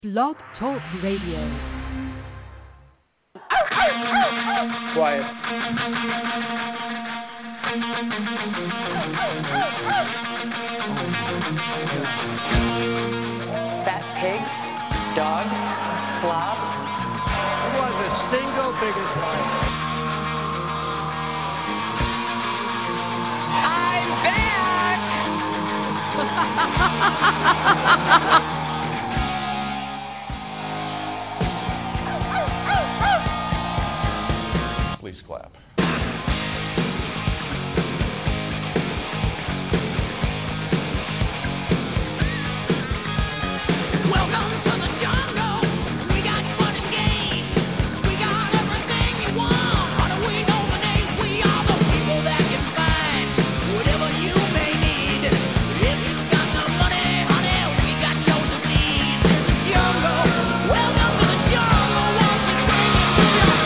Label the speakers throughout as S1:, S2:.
S1: Blog Talk Radio.
S2: Quiet.
S3: Fat pig, dog, slob.
S2: It was the single biggest lie.
S3: I'm back!
S4: Please clap.
S5: Welcome to the jungle. We got fun and games. We got everything you want. How do we nominate? We are the people that can find whatever you may need. If you got the money, honey, we got your disease. In the jungle. Welcome to the jungle. Won't you bring it to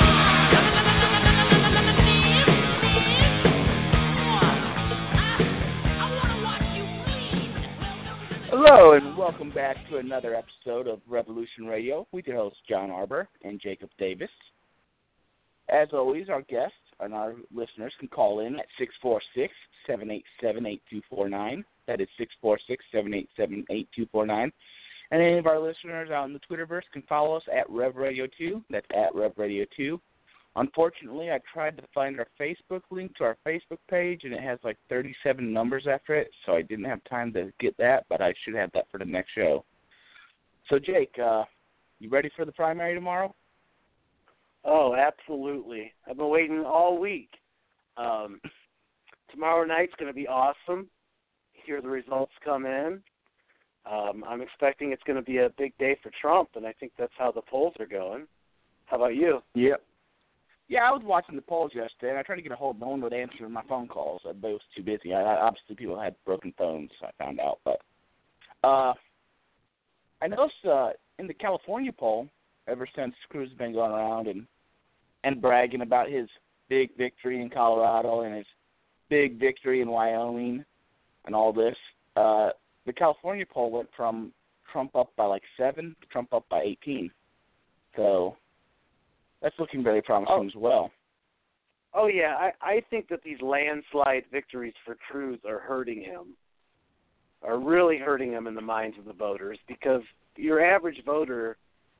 S5: I wanna watch you bleed.
S6: Hello, and welcome back to another episode of Revolution Radio with your hosts, John Arbor and Jacob Davis. As always, our guests and our listeners can call in at 646-787-8249. That is 646-787-8249. And any of our listeners out in the Twitterverse can follow us at RevRadio2. That's at RevRadio2. Unfortunately, I tried to find our Facebook link to our Facebook page, and it has like 37 numbers after it, so I didn't have time to get that, but I should have that for the next show. So, Jake, you ready for the primary tomorrow?
S7: Oh, absolutely. I've been waiting all week. Tomorrow night's going to be awesome. Hear the results come in. I'm expecting it's going to be a big day for Trump, and I think that's how the polls are going. How about you?
S6: Yep. Yeah, I was watching the polls yesterday, and I tried to get a hold of no one would answer my phone calls. Everybody was too busy. Obviously, people had broken phones, I found out. But I noticed in the California poll, ever since Cruz has been going around and bragging about his big victory in Colorado and his big victory in Wyoming and all this, the California poll went from Trump up by like 7 to Trump up by 18. So that's looking very promising as well.
S7: Oh, yeah. I think that these landslide victories for Cruz are hurting him, are really hurting him in the minds of the voters, because your average voter,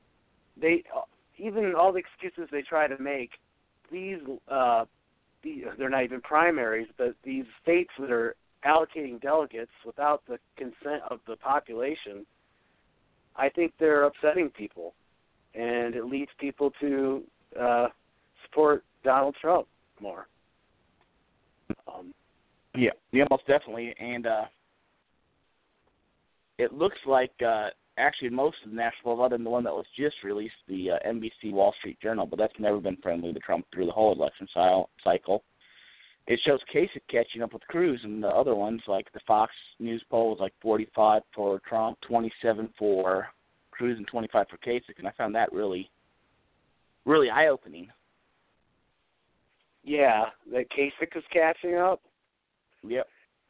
S7: even all the excuses they try to make, they're not even primaries, but these states that are allocating delegates without the consent of the population, I think they're upsetting people, and it leads people to support Donald Trump more.
S6: Yeah, most definitely. And it looks like actually most of the national, other than the one that was just released, the NBC Wall Street Journal, but that's never been friendly to Trump through the whole election cycle. It shows Kasich catching up with Cruz, and the other ones, like the Fox News poll, was like 45 for Trump, 27 for Cruz, and 25 for Kasich, and I found that really eye-opening.
S7: Yeah, that Kasich is catching up?
S6: Yep.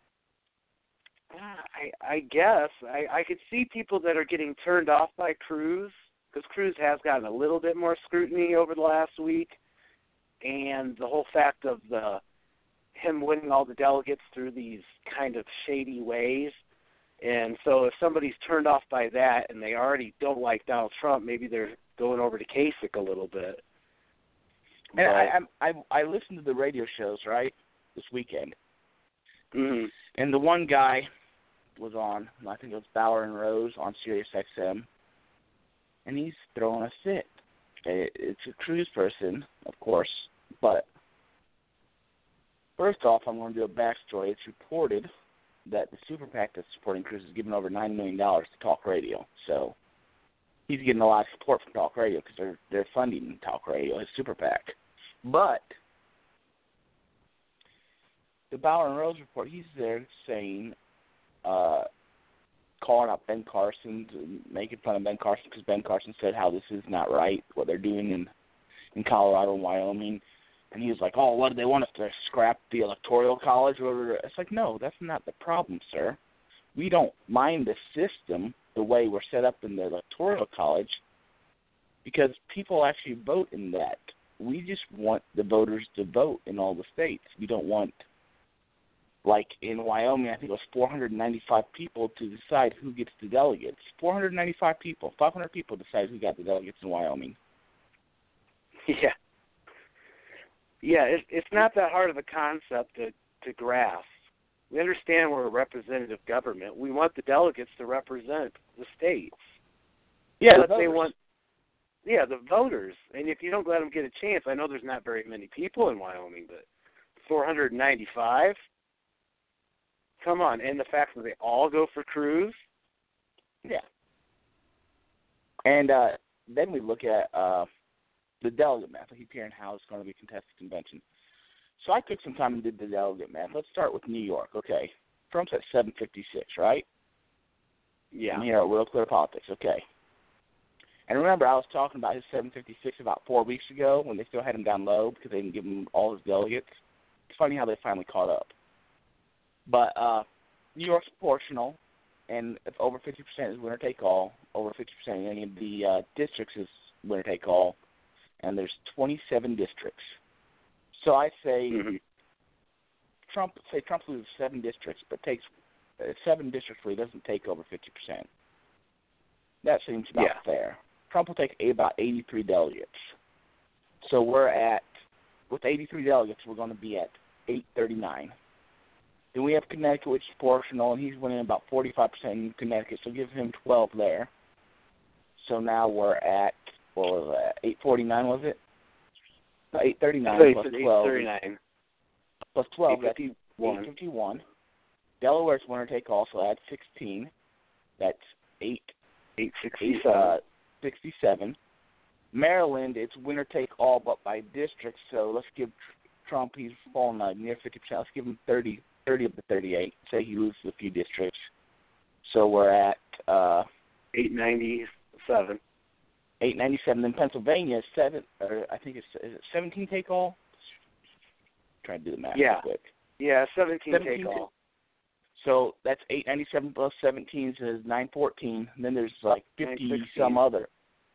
S7: I guess. I could see people that are getting turned off by Cruz, because Cruz has gotten a little bit more scrutiny over the last week, and the whole fact of him winning all the delegates through these kind of shady ways. And so if somebody's turned off by that and they already don't like Donald Trump, maybe they're going over to Kasich a little bit.
S6: And I listened to the radio shows, right, this weekend.
S7: Mm-hmm.
S6: And the one guy was on, I think it was Bauer and Rose on Sirius XM, and he's throwing a fit. It's a Cruz person, of course, but first off, I'm going to do a backstory. It's reported that the super PAC that's supporting Cruz is giving over $9 million to Talk Radio. So he's getting a lot of support from Talk Radio because they're funding Talk Radio, his super PAC. But the Bauer and Rose report, he's there saying, calling out Ben Carson, making fun of Ben Carson because Ben Carson said how this is not right, what they're doing in Colorado and Wyoming. And he was like, oh, what do they want us to scrap the Electoral College? It's like, no, that's not the problem, sir. We don't mind the system. the way we're set up in the Electoral College, because people actually vote in that. We just want the voters to vote in all the states. We don't want, like in Wyoming, I think it was 495 people to decide who gets the delegates. 495 people, 500 people decide who got the delegates in Wyoming.
S7: Yeah. Yeah, it's not that hard of a concept to grasp. We understand we're a representative government. We want the delegates to represent the states.
S6: Yeah,
S7: but they want, the voters. And if you don't let them get a chance, I know there's not very many people in Wyoming, but 495? Come on. And the fact that they all go for Cruz?
S6: Yeah. And then we look at the delegate math. I keep hearing how it's going to be a contested convention. So I took some time and did the delegate math. Let's start with New York. Okay. Trump's at 756, right?
S7: Yeah.
S6: I'm here at Real Clear Politics. Okay. And remember, I was talking about his 756 about 4 weeks ago when they still had him down low because they didn't give him all his delegates. It's funny how they finally caught up. But New York's proportional, and if over 50% is winner-take-all, over 50% in any of the districts is winner-take-all, and there's 27 districts. So I say Trump loses 7 districts, but takes 7 districts where he doesn't take over 50%. That seems about fair. Trump will take about 83 delegates. So we're at, with 83 delegates, we're going to be at 839. Then we have Connecticut, which is proportional, and he's winning about 45% in Connecticut, so give him 12 there. So now we're at, what was that, 849, was it? No, 839 plus 12.
S7: 839.
S6: Plus 12, that's
S7: 851.
S6: Delaware's winner-take-all, so add 16. That's 867. Maryland, it's winner-take-all, but by district, so let's give Trump, he's fallen near 50%. Let's give him 30 of the 38. Say he loses a few districts. So we're at
S7: 897.
S6: 897. Then Pennsylvania is 17 take all. Trying to do the math real quick.
S7: Yeah, 17 take all.
S6: So that's 897 plus 17 is 914. And then there's like 50 some other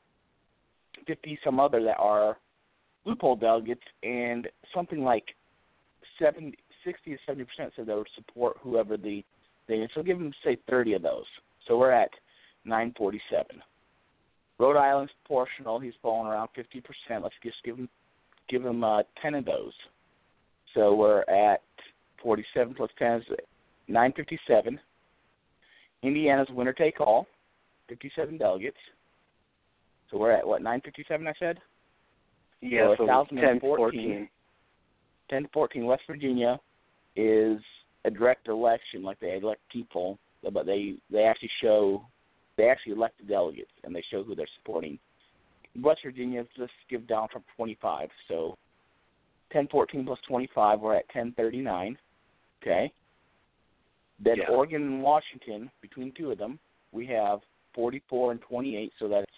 S6: that are loophole delegates, and something like 60 to 70% said they would support whoever the thing is. So give them, say, 30 of those. So we're at 947. Rhode Island's proportional. He's falling around 50%. Let's just give him 10 of those. So we're at 47 plus 10 is 957. Indiana's winner-take-all, 57 delegates. So we're at, 957 I said?
S7: Yeah, so
S6: 1014. 1014. West Virginia is a direct election, like they elect people, but they actually elect the delegates, and they show who they're supporting. West Virginia, just give Donald Trump 25. So 1014 plus 25, we're at 1039. Okay. Then Oregon and Washington, between two of them, we have 44 and 28, so that's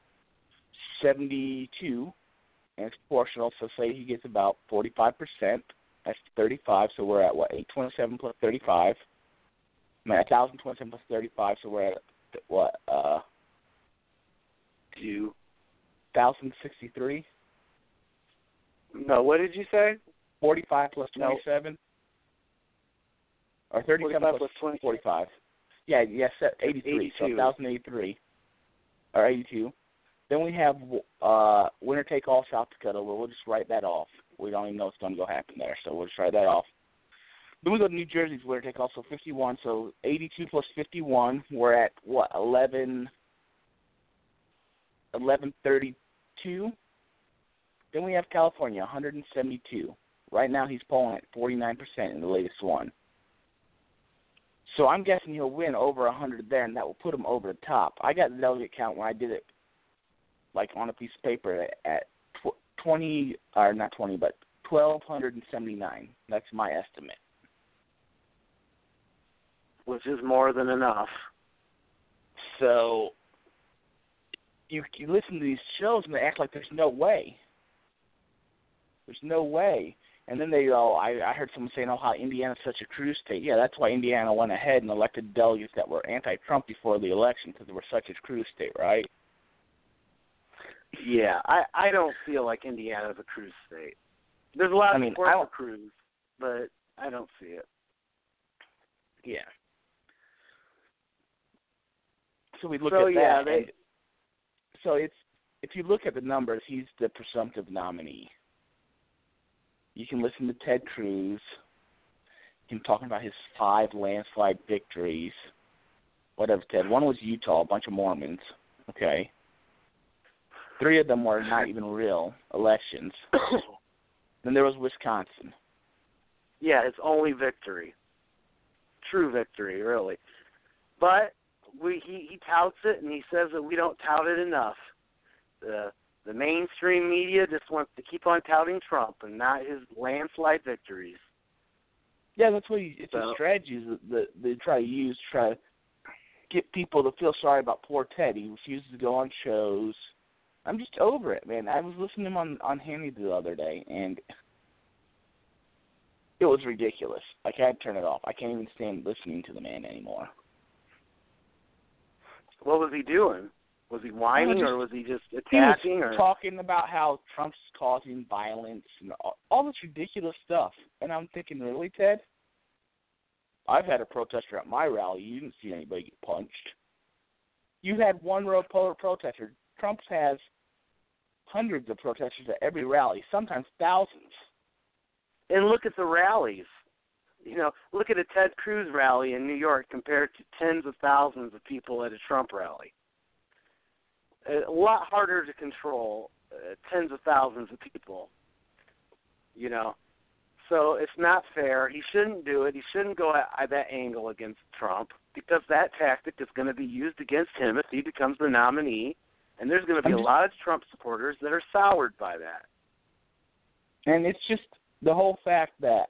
S6: 72, and it's proportional, so say he gets about 45%, that's 35, so we're at, 827 plus 35? 1,027 plus 35, so we're at, 2,063?
S7: No, what did you say?
S6: 45 plus 27? Or 37 plus 45. Yeah, 83. So 1,083. Or 82. Then we have winner-take-all South Dakota. We'll just write that off. We don't even know what's going to go happen there, so we'll just write that off. Then we go to New Jersey's winner-take-all, so 51. So 82 plus 51, we're at, 1132. Then we have California, 172. Right now he's polling at 49% in the latest one. So I'm guessing he'll win over 100 there, and that will put him over the top. I got the delegate count when I did it, like on a piece of paper at 1,279. That's my estimate.
S7: Which is more than enough.
S6: So you listen to these shows and they act like there's no way. There's no way. And then they go, I heard someone saying, how Indiana's such a Cruz state. Yeah, that's why Indiana went ahead and elected delegates that were anti-Trump before the election, because they were such a Cruz state, right?
S7: Yeah, I don't feel like Indiana's a Cruz state. There's a lot of support for Cruz, but I don't see it.
S6: Yeah. So we look at that.
S7: Yeah,
S6: so it's, if you look at the numbers, he's the presumptive nominee. You can listen to Ted Cruz, him talking about his 5 landslide victories. Whatever, Ted. One was Utah, a bunch of Mormons. Okay. 3 of them were not even real elections. Then there was Wisconsin.
S7: Yeah, it's only victory. True victory, really. But he touts it, and he says that we don't tout it enough. The mainstream media just wants to keep on touting Trump and not his landslide victories.
S6: Yeah, that's what it's a strategy that they try to use to try to get people to feel sorry about poor Ted. He refuses to go on shows. I'm just over it, man. I was listening to him on Hannity the other day, and it was ridiculous. I can't turn it off. I can't even stand listening to the man anymore.
S7: What was he doing? Was he whining, or was he just
S6: He
S7: attacking?
S6: was talking about how Trump's causing violence and all this ridiculous stuff. And I'm thinking, really, Ted? I've had a protester at my rally. You didn't see anybody get punched. You had one protester. Trump has hundreds of protesters at every rally, sometimes thousands.
S7: And look at the rallies. Look at a Ted Cruz rally in New York compared to tens of thousands of people at a Trump rally. A lot harder to control tens of thousands of people, So it's not fair. He shouldn't do it. He shouldn't go at that angle against Trump, because that tactic is going to be used against him if he becomes the nominee, and there's going to be a lot of Trump supporters that are soured by that.
S6: And it's just the whole fact that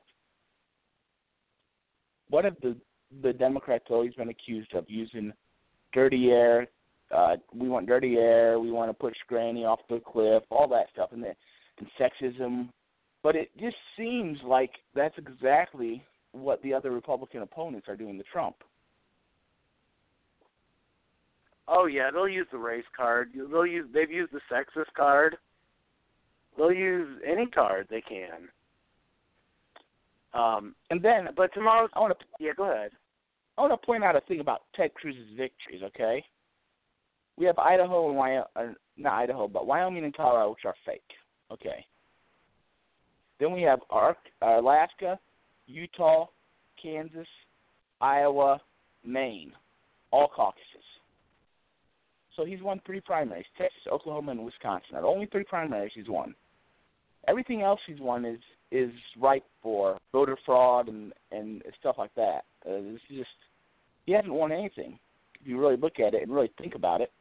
S6: what have the Democrats always been accused of? Using dirty air. We want dirty air. We want to push Granny off the cliff. All that stuff, and sexism. But it just seems like that's exactly what the other Republican opponents are doing to Trump.
S7: Oh yeah, they'll use the race card. They've used the sexist card. They'll use any card they can.
S6: And then,
S7: but tomorrow's.
S6: Go
S7: ahead.
S6: I want to point out a thing about Ted Cruz's victories. Okay, we have Idaho and not Idaho, but Wyoming and Colorado, which are fake. Okay. Then we have Alaska, Utah, Kansas, Iowa, Maine, all caucuses. So he's won 3 primaries: Texas, Oklahoma, and Wisconsin. Are the only 3 primaries he's won. Everything else he's won is ripe for voter fraud and stuff like that. It's just, he hasn't won anything if you really look at it and really think about it.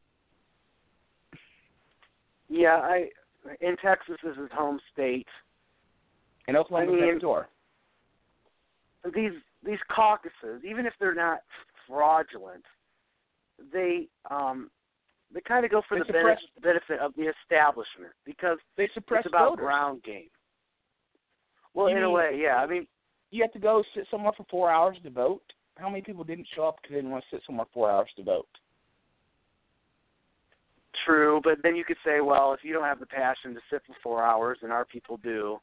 S7: Yeah, in Texas is his home state.
S6: And Oklahoma's next door.
S7: These caucuses, even if they're not fraudulent, they kind of go for the benefit of the establishment, because
S6: they suppress
S7: it's about
S6: voters.
S7: ground game. Well, in a way, yeah. I mean,
S6: you have to go sit somewhere for 4 hours to vote. How many people didn't show up because they didn't want to sit somewhere 4 hours to vote?
S7: True, but then you could say, well, if you don't have the passion to sit for 4 hours, and our people do,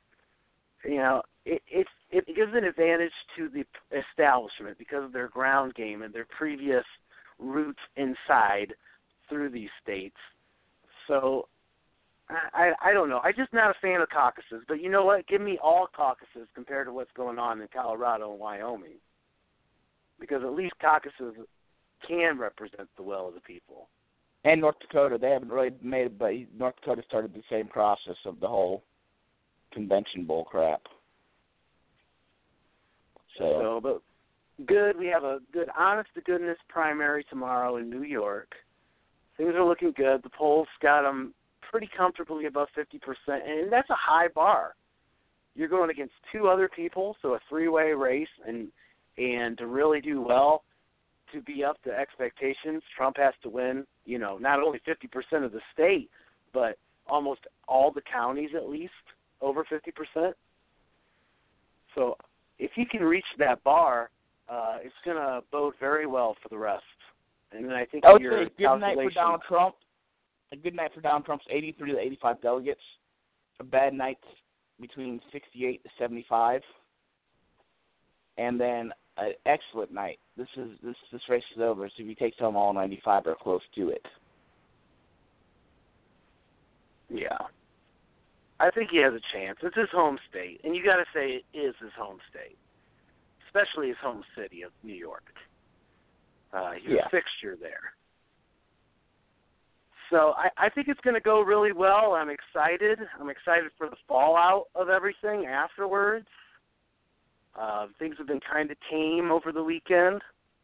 S7: it gives an advantage to the establishment because of their ground game and their previous roots inside through these states. So I don't know. I'm just not a fan of caucuses. But you know what? Give me all caucuses compared to what's going on in Colorado and Wyoming, because at least caucuses can represent the will of the people.
S6: And North Dakota, they haven't really made it, but North Dakota started the same process of the whole convention bull crap.
S7: But good. We have a good, honest-to-goodness primary tomorrow in New York. Things are looking good. The polls got them pretty comfortably above 50%, and that's a high bar. You're going against 2 other people, so a 3-way race, and to really do well, to be up to expectations, Trump has to win, not only 50% of the state, but almost all the counties at least. over 50%. So if he can reach that bar, it's going to bode very well for the rest. And then I think
S6: I would
S7: your
S6: say a good night for
S7: calculation-
S6: Donald Trump. A good night for Donald Trump's 83 to 85 delegates. A bad night between 68 to 75. And then an excellent night. This race is over. So if he takes home all 95 or close to it.
S7: Yeah. I think he has a chance. It's his home state, and you got to say it is his home state, especially his home city of New York. He's a fixture there. So I think it's going to go really well. I'm excited. I'm excited for the fallout of everything afterwards. Things have been kind of tame over the weekend.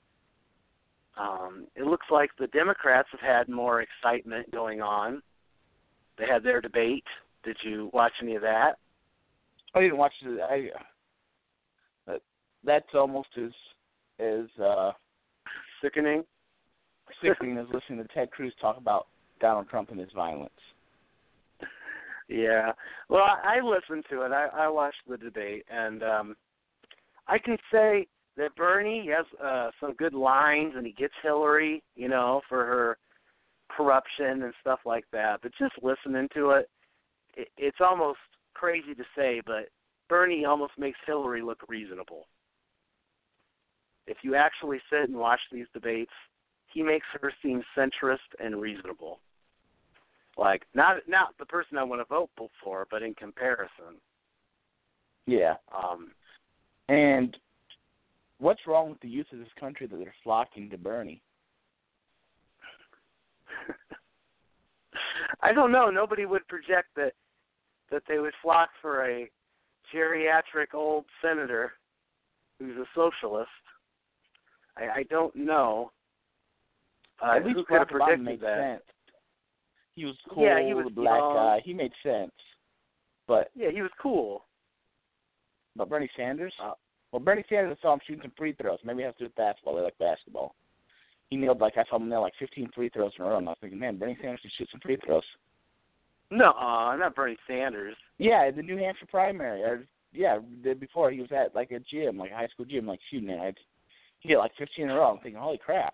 S7: It looks like the Democrats have had more excitement going on. They had their debate. Did you watch any of that?
S6: I didn't watch it. That's almost as
S7: sickening.
S6: Sickening as listening to Ted Cruz talk about Donald Trump and his violence.
S7: Yeah. Well, I listened to it. I watched the debate, and I can say that Bernie has some good lines, and he gets Hillary, for her corruption and stuff like that. But just listening to it, it's almost crazy to say, but Bernie almost makes Hillary look reasonable. If you actually sit and watch these debates, he makes her seem centrist and reasonable. Like, not the person I want to vote for, but in comparison.
S6: Yeah. And what's wrong with the youth of this country that they're flocking to Bernie?
S7: I don't know. Nobody would project that they would flock for a geriatric old senator who's a socialist. I don't know.
S6: At least
S7: who could have
S6: Barack Obama
S7: predicted
S6: made
S7: that?
S6: sense. He was cool,
S7: Yeah, he was
S6: the black
S7: young.
S6: guy. He made sense. But
S7: Yeah, he was cool.
S6: But Bernie Sanders? Well, Bernie Sanders, I saw him shooting some free throws. Maybe it has to do with basketball. They like basketball. I saw him nail 15 free throws in a row, and I was thinking, man, Bernie Sanders should shoot some free throws.
S7: No, not Bernie Sanders.
S6: Yeah, the New Hampshire primary. Before he was at a gym, a high school gym, shooting it. He hit 15 in a row. I'm thinking, holy crap.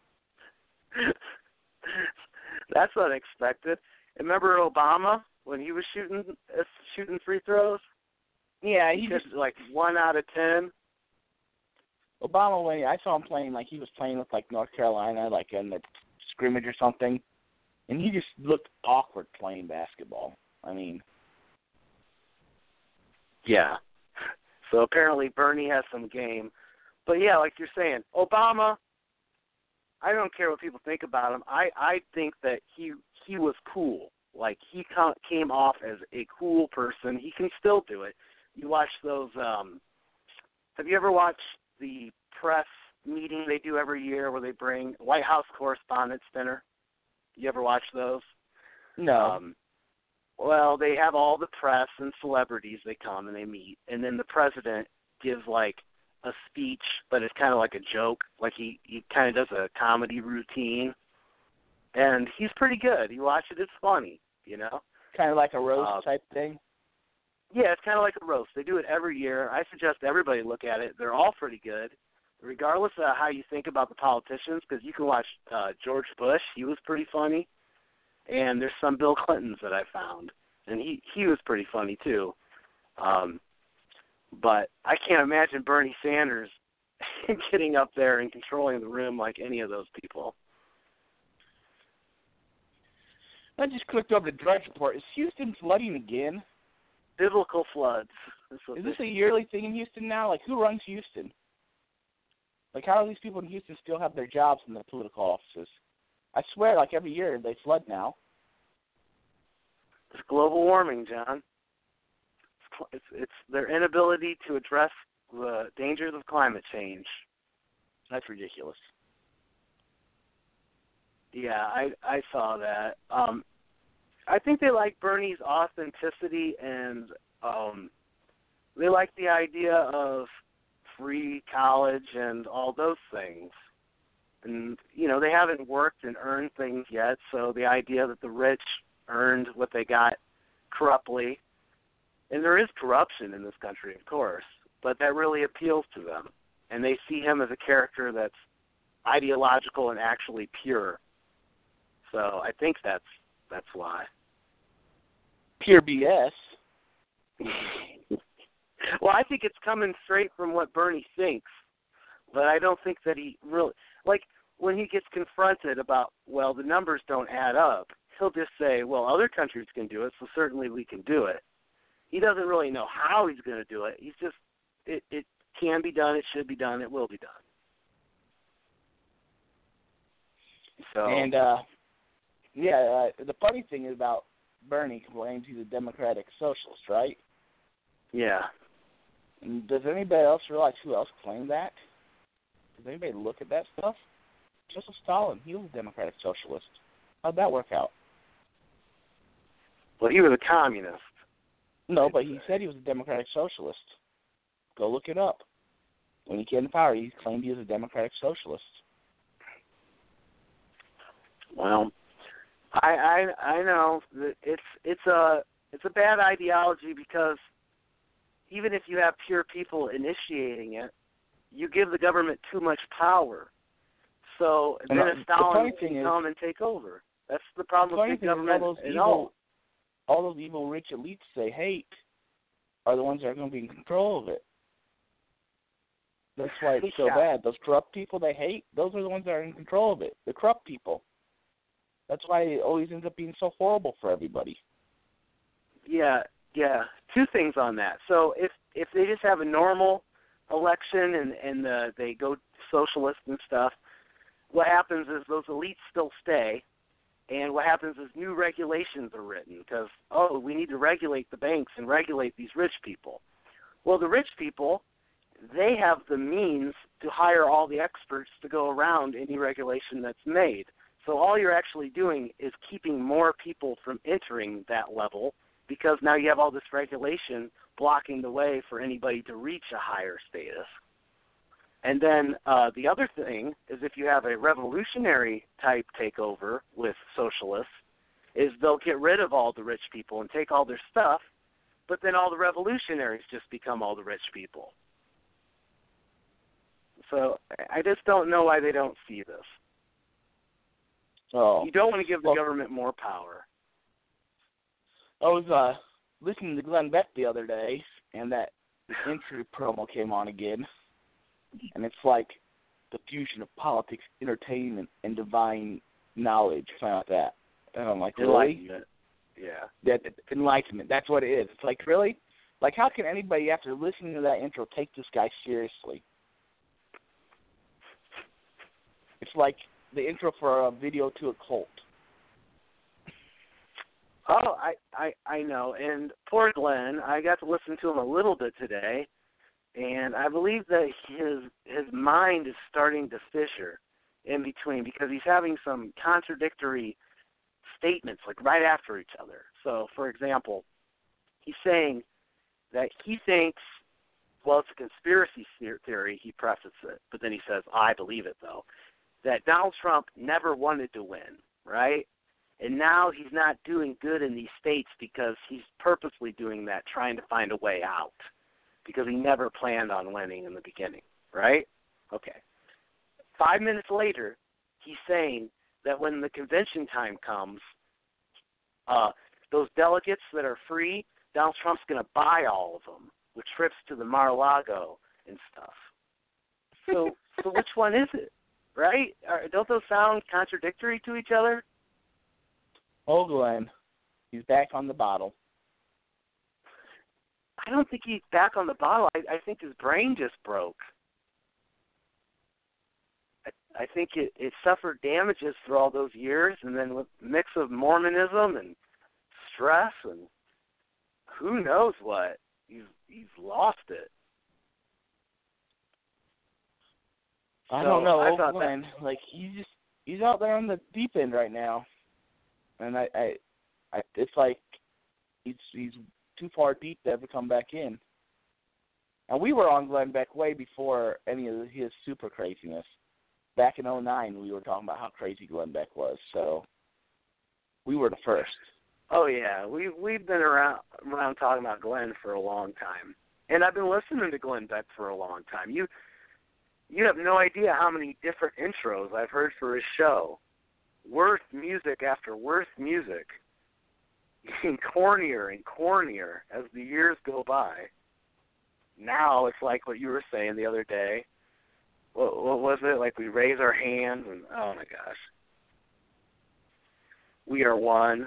S7: That's unexpected. Remember Obama when he was shooting free throws?
S6: Yeah,
S7: he just 1 out of 10.
S6: Obama, when I saw him playing, he was playing with North Carolina, in the scrimmage or something, and he just looked awkward playing basketball. I mean,
S7: yeah. So apparently Bernie has some game, but yeah, like you're saying, Obama. I don't care what people think about him. I think that he was cool. He came off as a cool person. He can still do it. You watch those. Have you ever watched the press meeting they do every year where they bring White House Correspondents' Dinner? You ever watch those?
S6: No.
S7: Well, they have all the press and celebrities. They come and they meet, and then the president gives a speech, but it's kind of like a joke. He kind of does a comedy routine, and he's pretty good. You watch it; it's funny,
S6: Kind of like a roast type thing.
S7: Yeah, it's kind of like a roast. They do it every year. I suggest everybody look at it. They're all pretty good, regardless of how you think about the politicians, because you can watch George Bush. He was pretty funny. And there's some Bill Clintons that I found, and he was pretty funny, too. But I can't imagine Bernie Sanders getting up there and controlling the room like any of those people.
S6: I just clicked over the Drudge Report. Is Houston flooding again?
S7: Biblical floods.
S6: Is this a yearly thing in Houston now? Who runs Houston? How do these people in Houston still have their jobs in the political offices? I swear, every year they flood now.
S7: It's global warming, John. It's their inability to address the dangers of climate change.
S6: That's ridiculous.
S7: Yeah, I saw that. I think they like Bernie's authenticity, and they like the idea of free college and all those things. And, they haven't worked and earned things yet, so the idea that the rich earned what they got corruptly And there is corruption in this country, of course, but that really appeals to them. And they see him as a character that's ideological and actually pure. So I think that's why.
S6: Pure BS.
S7: Well, I think it's coming straight from what Bernie thinks, but I don't think that he really, like, when he gets confronted about, well, the numbers don't add up, he'll just say, well, other countries can do it, so certainly we can do it. He doesn't really know how he's going to do it. He's just, it can be done, it should be done, it will be done. So.
S6: And, the funny thing is about Bernie claims he's a democratic socialist, right?
S7: Yeah.
S6: And does anybody else realize who else claimed that? Does anybody look at that stuff? Joseph Stalin, he was a democratic socialist. How'd that work out?
S7: Well, he was a communist.
S6: No, but he said he was a democratic socialist. Go look it up. When he came to power, he claimed he was a democratic socialist.
S7: Well, I know that it's a bad ideology because even if you have pure people initiating it, you give the government too much power. So then Stalin can come and take over. That's the problem with big government.
S6: All those evil rich elites they hate are the ones that are going to be in control of it. That's why it's so bad. Those corrupt people they hate, those are the ones that are in control of it. The corrupt people. That's why it always ends up being so horrible for everybody.
S7: Yeah. Two things on that. So if they just have a normal election and they go socialist and stuff, what happens is those elites still stay, and what happens is new regulations are written because, we need to regulate the banks and regulate these rich people. Well, the rich people, they have the means to hire all the experts to go around any regulation that's made. So all you're actually doing is keeping more people from entering that level because now you have all this regulation blocking the way for anybody to reach a higher status. And then the other thing is if you have a revolutionary type takeover with socialists, is they'll get rid of all the rich people and take all their stuff, but then all the revolutionaries just become all the rich people. So I just don't know why they don't see this.
S6: Oh,
S7: you don't want to give the government more power.
S6: I was listening to Glenn Beck the other day, and that intro promo came on again, and it's like the fusion of politics, entertainment, and divine knowledge, something like that. And I'm like, really?
S7: Enlightenment. Yeah.
S6: That enlightenment. That's what it is. It's like, really? Like, how can anybody, after listening to that intro, take this guy seriously? It's like the intro for a video to a cult.
S7: Oh, I know. And poor Glenn, I got to listen to him a little bit today, and I believe that his mind is starting to fissure in between because he's having some contradictory statements, like right after each other. So, for example, he's saying that he thinks, well, it's a conspiracy theory, he prefaces it, but then he says, I believe it, though, that Donald Trump never wanted to win, right? And now he's not doing good in these states because he's purposely doing that, trying to find a way out, because he never planned on winning in the beginning, right? Okay. 5 minutes later, he's saying that when the convention time comes, those delegates that are free, Donald Trump's going to buy all of them with trips to the Mar-a-Lago and stuff. So which one is it, right? Don't those sound contradictory to each other?
S6: Oh, Glenn, he's back on the bottle.
S7: I don't think he's back on the bottle. I think his brain just broke. I think it suffered damages for all those years, and then with a mix of Mormonism and stress and who knows what, he's lost it.
S6: I don't know, Glenn. Like he's out there on the deep end right now, and I it's like he's too far deep to ever come back in. And we were on Glenn Beck way before any of his super craziness. Back in 2009, we were talking about how crazy Glenn Beck was, so we were the first.
S7: Oh yeah, we've been around talking about Glenn for a long time, and I've been listening to Glenn Beck for a long time. You have no idea how many different intros I've heard for his show. Worth music after worth music, getting cornier and cornier as the years go by. Now it's like what you were saying the other day. What was it? Like we raise our hands and oh my gosh, we are one.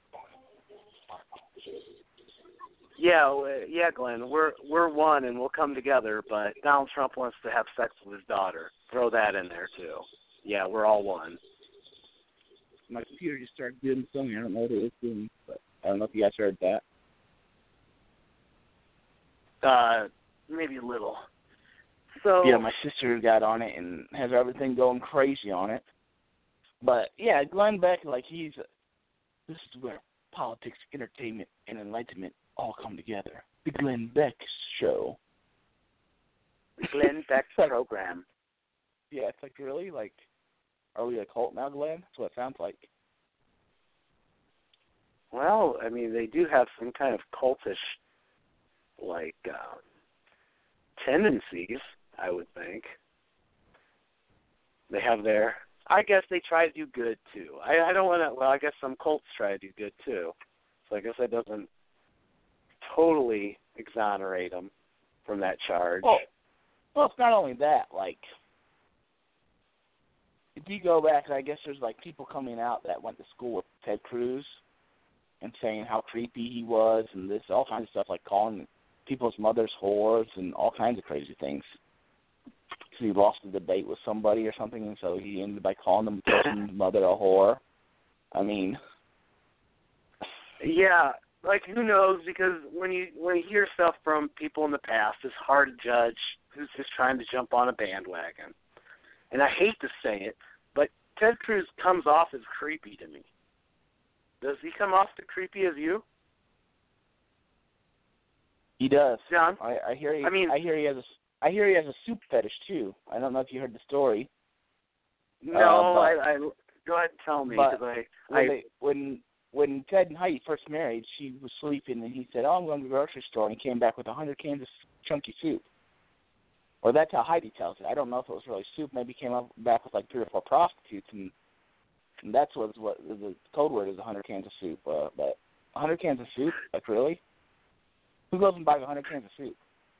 S7: Yeah, Glenn, we're one and we'll come together. But Donald Trump wants to have sex with his daughter. Throw that in there too. Yeah, we're all one.
S6: My computer just started doing something. I don't know what it was doing, but I don't know if you guys heard that.
S7: Maybe a little. So
S6: yeah, my sister got on it and has everything going crazy on it. But yeah, Glenn Beck, like this is where politics, entertainment, and enlightenment all come together. The Glenn Beck Show.
S7: Glenn Beck program.
S6: Yeah, it's like really like. Are we a cult now, Glenn? That's what it sounds like.
S7: Well, I mean, they do have some kind of cultish, like, tendencies, I would think. They have their... I guess they try to do good, too. I don't want to... Well, I guess some cults try to do good, too. So I guess that doesn't totally exonerate them from that charge.
S6: Well, it's not only that, like... If you go back, I guess there's like people coming out that went to school with Ted Cruz and saying how creepy he was and this, all kinds of stuff, like calling people's mothers whores and all kinds of crazy things. Because he lost a debate with somebody or something, and so he ended by calling the person's mother a whore. I mean...
S7: Yeah, like who knows, because when you hear stuff from people in the past, it's hard to judge who's just trying to jump on a bandwagon. And I hate to say it, but Ted Cruz comes off as creepy to me. Does he come off as creepy as you?
S6: He does.
S7: John?
S6: I hear he has a soup fetish too. I don't know if you heard the story.
S7: No, I go ahead and tell me, because
S6: when Ted and Heidi first married, she was sleeping and he said, "Oh, I'm going to the grocery store," and he came back with 100 cans of chunky soup. Or that's how Heidi tells it. I don't know if it was really soup. Maybe he came back with like 3 or 4 prostitutes, and that's what the code word is, 100 cans of soup. But 100 cans of soup? Like, really? Who goes and buys 100 cans of soup?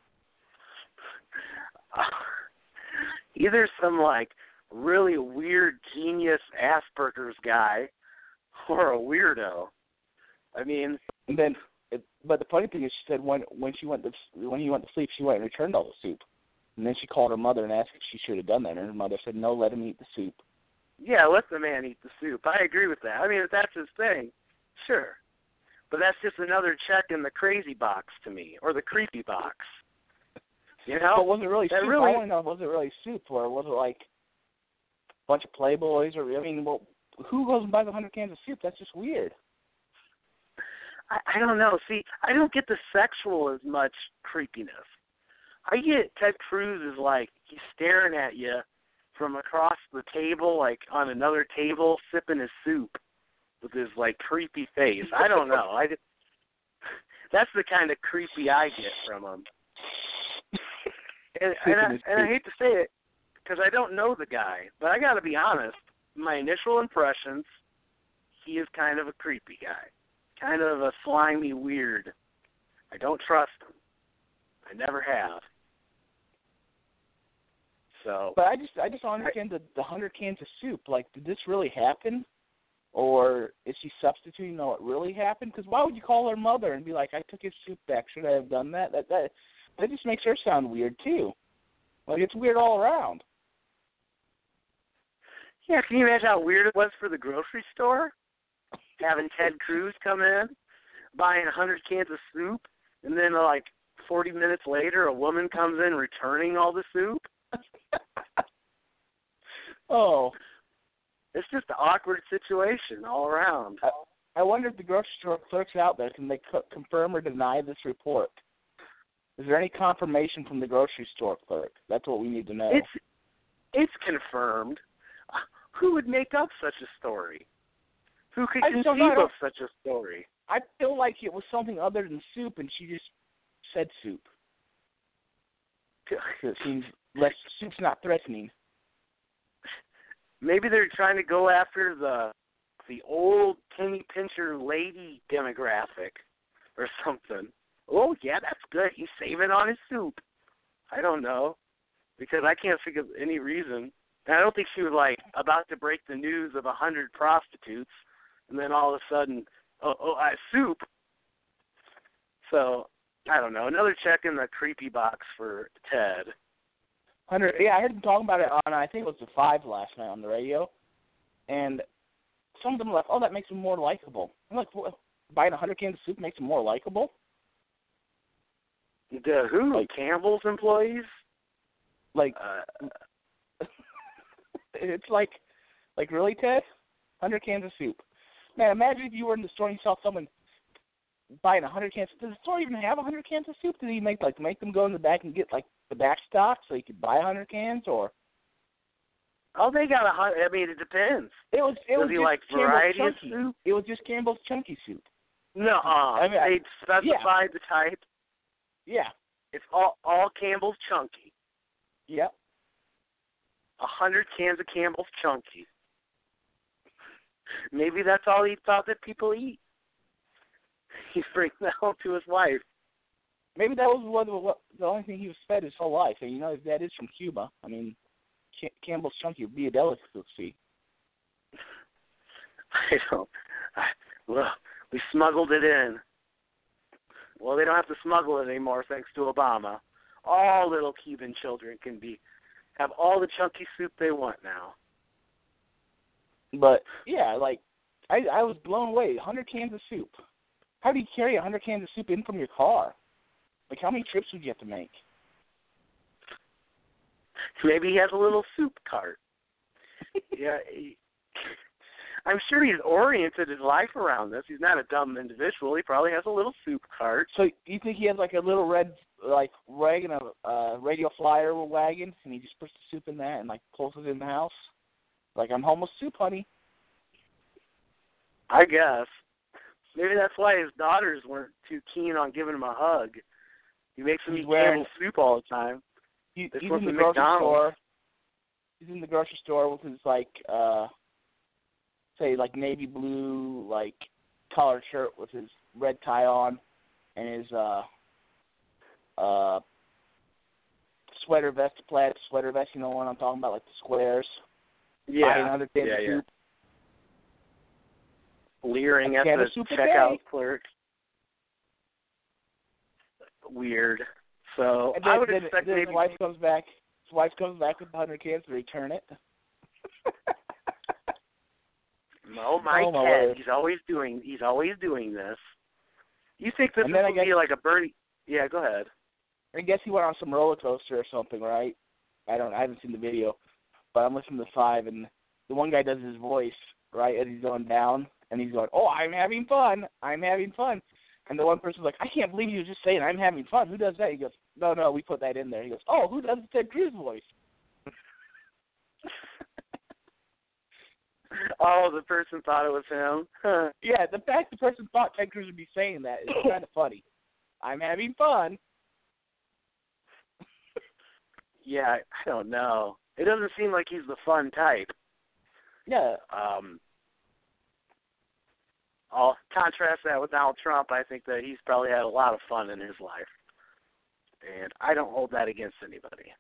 S7: Either some, like, really weird genius Asperger's guy or a weirdo. I mean...
S6: But the funny thing is, she said when he went to sleep, she went and returned all the soup. And then she called her mother and asked if she should have done that. And her mother said, "No, let him eat the soup."
S7: Yeah, let the man eat the soup. I agree with that. I mean, if that's his thing, sure. But that's just another check in the crazy box to me, or the creepy box. You know?
S6: But was it really soup?
S7: Really...
S6: I want to know, was it really soup, or was it like a bunch of Playboys? Or I mean, well, who goes and buys 100 cans of soup? That's just weird.
S7: I don't know. See, I don't get the sexual as much creepiness. I get Ted Cruz is like he's staring at you from across the table, like on another table, sipping his soup with his like creepy face. I don't know. That's the kind of creepy I get from him. And I hate to say it because I don't know the guy, but I got to be honest. My initial impressions, he is kind of a creepy guy, kind of a slimy weird. I don't trust him. I never have. So,
S6: but I just don't understand the 100 cans of soup. Like, did this really happen, or is she substituting what really happened? Because why would you call her mother and be like, "I took his soup back. Should I have done that?" That just makes her sound weird too. Like, it's weird all around.
S7: Yeah, can you imagine how weird it was for the grocery store having Ted Cruz come in, buying 100 cans of soup, and then like 40 minutes later, a woman comes in returning all the soup?
S6: Oh.
S7: It's just an awkward situation all around.
S6: I wonder if the grocery store clerks out there, can they confirm or deny this report? Is there any confirmation from the grocery store clerk? That's what we need to know.
S7: It's confirmed. Who would make up such a story? Who could
S6: I just don't
S7: conceive
S6: know.
S7: of such a story?
S6: I feel like it was something other than soup, and she just said soup. So it seems less. Soup's not threatening.
S7: Maybe they're trying to go after the old penny pincher lady demographic or something. Oh, yeah, that's good. He's saving on his soup. I don't know, because I can't think of any reason. And I don't think she was, like, about to break the news of 100 prostitutes, and then all of a sudden, soup. So, I don't know. Another check in the creepy box for Ted.
S6: 100. Yeah, I heard them talking about it on, I think it was the 5 last night on the radio, and some of them were like, oh, that makes him more likable. I'm like, well, buying 100 cans of soup makes him more likable?
S7: The who?
S6: Like,
S7: Campbell's employees?
S6: Like, it's like really, Ted? 100 cans of soup. Man, imagine if you were in the store and you saw someone buying 100 cans. Does the store even have 100 cans of soup? Did he make them go in the back and get, like, the back stock so you could buy 100 cans, or?
S7: Oh, they got 100. I mean, it depends.
S6: It was
S7: Does he
S6: just
S7: like
S6: Campbell's
S7: variety of
S6: chunky.
S7: soup?
S6: It was just Campbell's chunky soup.
S7: No, they specified the type.
S6: Yeah.
S7: It's all Campbell's Chunky.
S6: Yep.
S7: 100 cans of Campbell's Chunky. Maybe that's all he thought that people eat. He's bringing that home to his wife.
S6: Maybe that was the only thing he was fed his whole life. And, you know, his dad is from Cuba. I mean, Campbell's Chunky would be a delicacy. Well,
S7: we smuggled it in. Well, they don't have to smuggle it anymore thanks to Obama. All little Cuban children can have all the chunky soup they want now.
S6: But, yeah, like, I was blown away. 100 cans of soup. How do you carry 100 cans of soup in from your car? Like, how many trips would you have to make?
S7: Maybe he has a little soup cart. Yeah, I'm sure he's oriented his life around this. He's not a dumb individual. He probably has a little soup cart.
S6: So you think he has, like, a little red, like, wagon, a radio flyer wagon, and he just puts the soup in that and, like, pulls it in the house? Like, I'm home with soup, honey.
S7: I guess. Maybe that's why his daughters weren't too keen on giving him a hug. He makes them eat canned soup all the time.
S6: He's in the grocery store. He's in the grocery store with his, like, say, like, navy blue, like, collared shirt with his red tie on and his sweater vest, plaid sweater vest, you know what I'm talking about, like the squares.
S7: Yeah.
S6: Another cans of soup.
S7: Leering at the checkout clerk. Weird. So
S6: and then,
S7: I would expect
S6: then
S7: maybe
S6: his wife comes back. His wife comes back with 100 cans to return it.
S7: No, my Ted,
S6: word.
S7: he's always doing this. You think this
S6: would
S7: be like a Bernie? Yeah, go ahead.
S6: I guess he went on some roller coaster or something, right? I haven't seen the video, but I'm listening to 5, and the one guy does his voice right as he's going down, and he's going, "Oh, I'm having fun. I'm having fun." And the one person's like, "I can't believe you just saying I'm having fun. Who does that?" He goes, "No, we put that in there." He goes, "Oh, who does the Ted Cruz voice?"
S7: Oh, the person thought it was him.
S6: Yeah, the fact the person thought Ted Cruz would be saying that is kind of funny. I'm having fun.
S7: Yeah, I don't know. It doesn't seem like he's the fun type.
S6: Yeah.
S7: I'll contrast that with Donald Trump. I think that he's probably had a lot of fun in his life. And I don't hold that against anybody.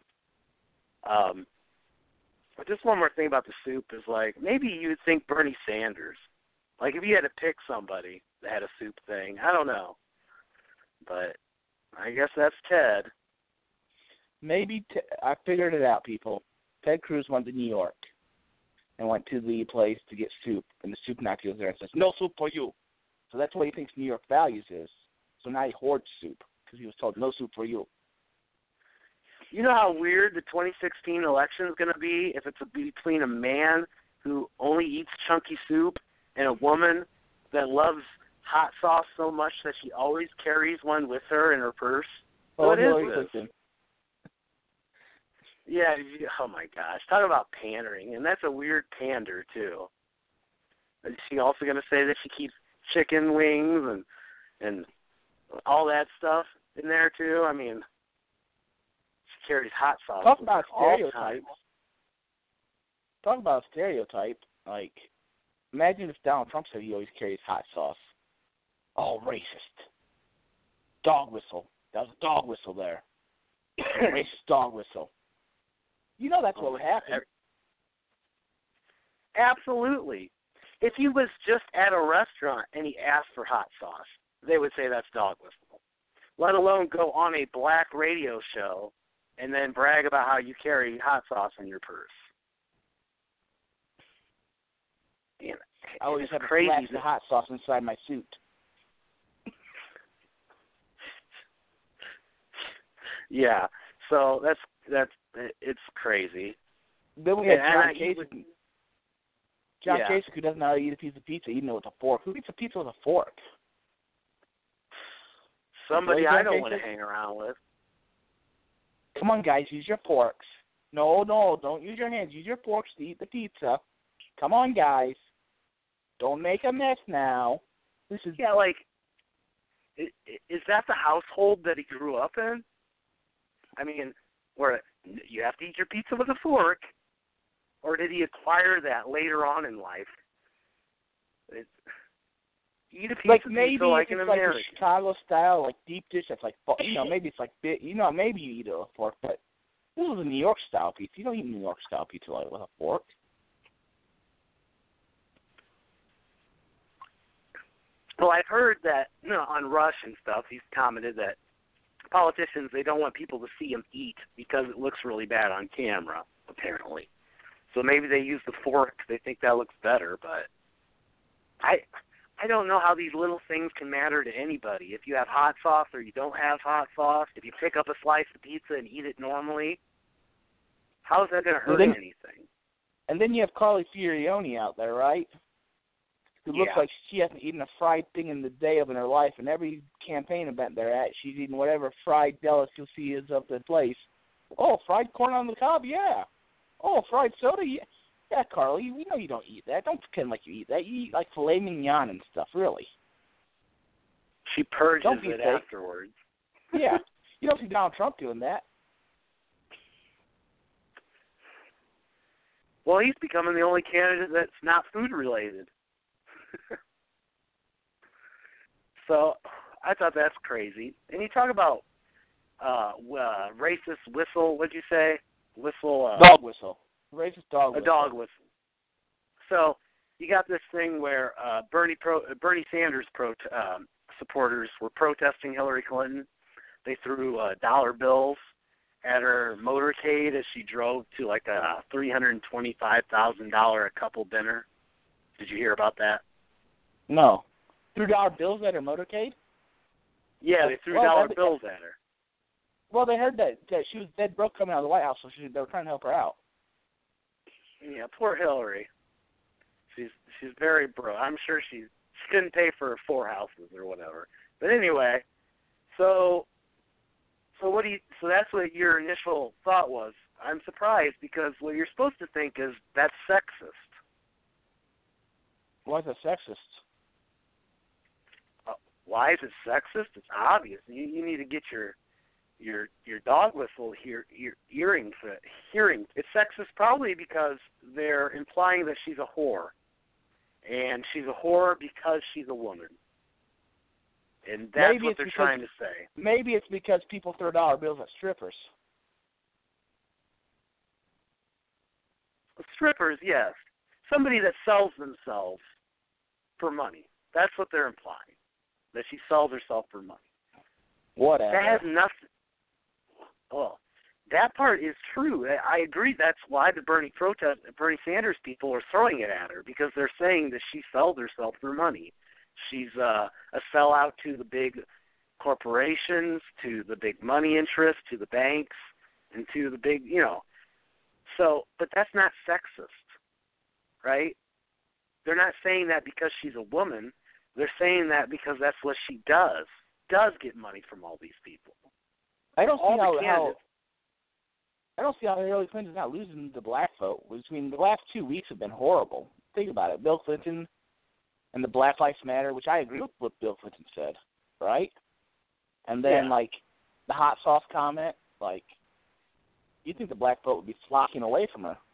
S7: But just one more thing about the soup is, like, maybe you would think Bernie Sanders. Like, if you had to pick somebody that had a soup thing, I don't know. But I guess that's Ted.
S6: Maybe I figured it out, people. Ted Cruz went to New York and went to the place to get soup, and the soup Nazi was there and says, "No soup for you." So that's what he thinks New York values is. So now he hoards soup because he was told, "No soup for you."
S7: You know how weird the 2016 election is going to be if it's between a man who only eats chunky soup and a woman that loves hot sauce so much that she always carries one with her in her purse? What is this? Yeah, oh my gosh. Talk about pandering, and that's a weird pander, too. Is she also going to say that she keeps chicken wings and all that stuff in there too? I mean, she carries hot sauce.
S6: Talk about
S7: all
S6: stereotypes.
S7: time.
S6: Talk about a stereotype. Like, imagine if Donald Trump said he always carries hot sauce. Oh, racist. Dog whistle. That was a dog whistle there. Racist dog whistle. You know that's what would happen.
S7: Absolutely. If he was just at a restaurant and he asked for hot sauce, they would say that's dog whistle. Let alone go on a black radio show and then brag about how you carry hot sauce in your purse. Man,
S6: I always have
S7: crazy
S6: a flask of hot sauce inside my suit.
S7: Yeah, so that's it's crazy.
S6: Then we have
S7: And
S6: John Kasich. John Kasich, who doesn't know how to eat a piece of pizza, eating it with a fork. Who eats a pizza with a fork?
S7: Somebody I don't want to hang around with.
S6: Come on, guys, use your forks. No, don't use your hands. Use your forks to eat the pizza. Come on, guys. Don't make a mess now. This is
S7: like, is that the household that he grew up in? I mean, where you have to eat your pizza with a fork, or did he acquire that later on in life? Eat a pizza like an American.
S6: Like a Chicago style, like deep dish. That's like, maybe it's like maybe you eat it with a fork, but this is a New York style pizza. You don't eat New York style pizza like with a fork.
S7: Well, I've heard that on Rush and stuff, he's commented that politicians, they don't want people to see them eat because it looks really bad on camera, apparently. So maybe they use the fork. They think that looks better, but I don't know how these little things can matter to anybody. If you have hot sauce or you don't have hot sauce, if you pick up a slice of pizza and eat it normally, how is that going to hurt anything?
S6: And then you have Carly Fiorina out there, right? Who looks like she hasn't eaten a fried thing in the day of in her life, and every campaign event they're at, she's eating whatever fried delicacy is of the place. Oh, fried corn on the cob, yeah. Oh, fried soda, yeah. Yeah, Carly, we know you don't eat that. Don't pretend like you eat that. You eat like filet mignon and stuff, really.
S7: She purges it afterwards.
S6: Yeah. You don't see Donald Trump doing that.
S7: Well, he's becoming the only candidate that's not food-related. So I thought that's crazy. And you talk about racist whistle. What'd you say? Whistle.
S6: Dog whistle. Racist dog whistle.
S7: A dog whistle. So you got this thing where Bernie Sanders supporters were protesting Hillary Clinton. They threw dollar bills at her motorcade as she drove to like a $325,000 a couple dinner. Did you hear about that?
S6: No. Threw dollar bills at her motorcade?
S7: Yeah, they threw dollar bills at her.
S6: Well, they heard that she was dead broke coming out of the White House, so they were trying to help her out.
S7: Yeah, poor Hillary. She's very broke. I'm sure she couldn't pay for 4 houses or whatever. But anyway, so that's what your initial thought was. I'm surprised because what you're supposed to think is that's sexist.
S6: Why is that sexist?
S7: Why is it sexist? It's obvious. You need to get your dog whistle hearing. It's sexist probably because they're implying that she's a whore, and she's a whore because she's a woman, and that's what they're trying to say.
S6: Maybe it's because people throw dollar bills at strippers.
S7: Strippers, yes. Somebody that sells themselves for money. That's what they're implying. That she sells herself for money.
S6: Whatever.
S7: That has nothing. Well, that part is true. I agree. That's why the Bernie Sanders people are throwing it at her, because they're saying that she sells herself for money. She's a sellout to the big corporations, to the big money interests, to the banks, and to the big, So, but that's not sexist, right? They're not saying that because she's a woman. They're saying that because that's what she does get money from all these people.
S6: I don't see how Hillary Clinton's not losing the black vote. I mean, the last 2 weeks have been horrible. Think about it. Bill Clinton and the Black Lives Matter, which I agree with what Bill Clinton said, right? And then, like, the hot sauce comment, like, you think the black vote would be flocking away from her.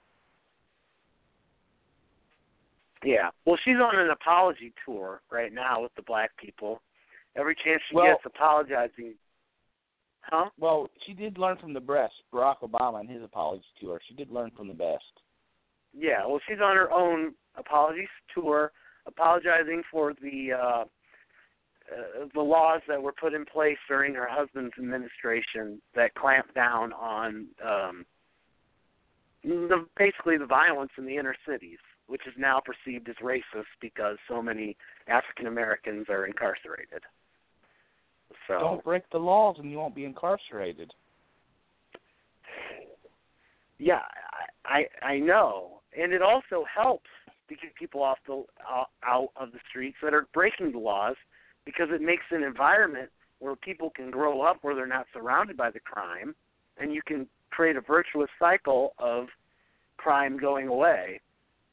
S7: Yeah. Well, she's on an apology tour right now with the black people. Every chance she gets apologizing. Huh?
S6: Well, she did learn from the best. Barack Obama and his apology tour. She did learn from the best.
S7: Yeah, well, she's on her own apologies tour, apologizing for the laws that were put in place during her husband's administration that clamped down on basically the violence in the inner cities, which is now perceived as racist because so many African Americans are incarcerated. So
S6: don't break the laws and you won't be incarcerated.
S7: Yeah, I know, and it also helps to get people out of the streets that are breaking the laws, because it makes an environment where people can grow up where they're not surrounded by the crime, and you can create a virtuous cycle of crime going away.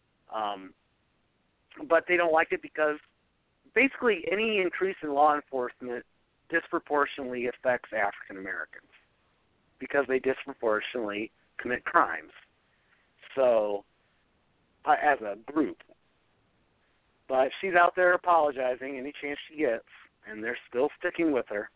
S7: But they don't like it because basically any increase in law enforcement disproportionately affects African Americans because they disproportionately commit crimes. So, as a group. But she's out there apologizing any chance she gets, and they're still sticking with her.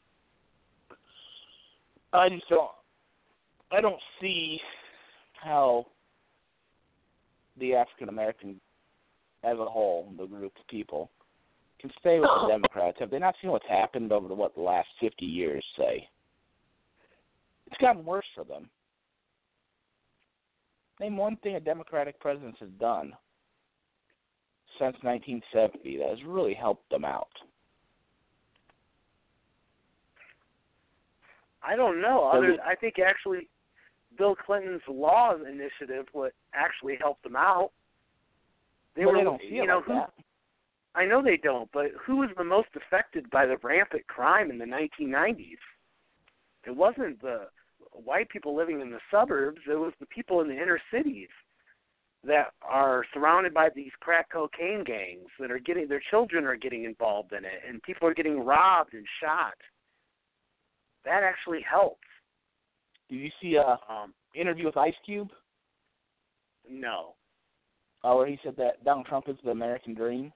S6: I don't see how the African American as a whole, the group of people, can stay with the Democrats. Have they not seen what's happened over the last 50 years, say? It's gotten worse for them. Name one thing a Democratic president has done since 1970 that has really helped them out.
S7: I don't know. I think actually Bill Clinton's law initiative would actually help them out.
S6: They don't feel like that.
S7: I know they don't, but who was the most affected by the rampant crime in the 1990s? It wasn't the white people living in the suburbs. It was the people in the inner cities that are surrounded by these crack cocaine gangs that are their children are getting involved in it, and people are getting robbed and shot. That actually helps.
S6: Did you see a interview with Ice Cube?
S7: No.
S6: Where he said that Donald Trump is the American dream?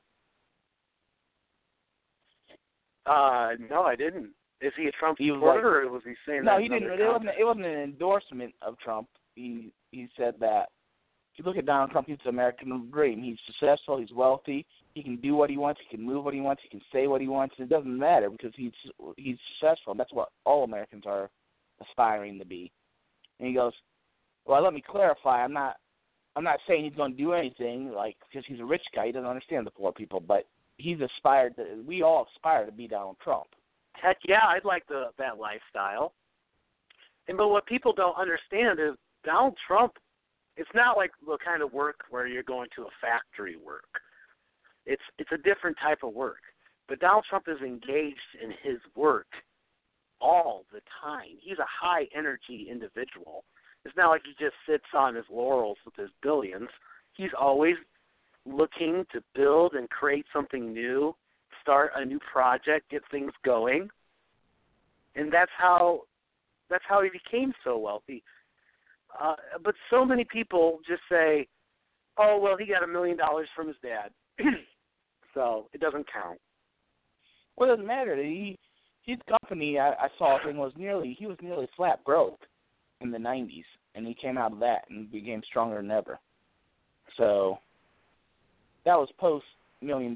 S7: No, I didn't. Is he a Trump supporter, or was he saying that?
S6: No, he didn't. It wasn't an endorsement of Trump. He said that if you look at Donald Trump, he's the American dream. He's successful. He's wealthy. He can do what he wants. He can move what he wants. He can say what he wants. It doesn't matter because he's successful. That's what all Americans are aspiring to be. And he goes, well, let me clarify. I'm not saying he's going to do anything because he's a rich guy. He doesn't understand the poor people, but we all aspire to be Donald Trump.
S7: Heck yeah, I'd like that lifestyle. But what people don't understand is Donald Trump, it's not like the kind of work where you're going to a factory work. It's a different type of work. But Donald Trump is engaged in his work all the time. He's a high-energy individual. It's not like he just sits on his laurels with his billions. He's always looking to build and create something new, start a new project, get things going. And that's how he became so wealthy. But so many people just say, oh, well, he got $1 million from his dad. So it doesn't count.
S6: Well, it doesn't matter. His company, I saw a thing, he was nearly flat broke in the 90s, and he came out of that and became stronger than ever. So that was post-$1 million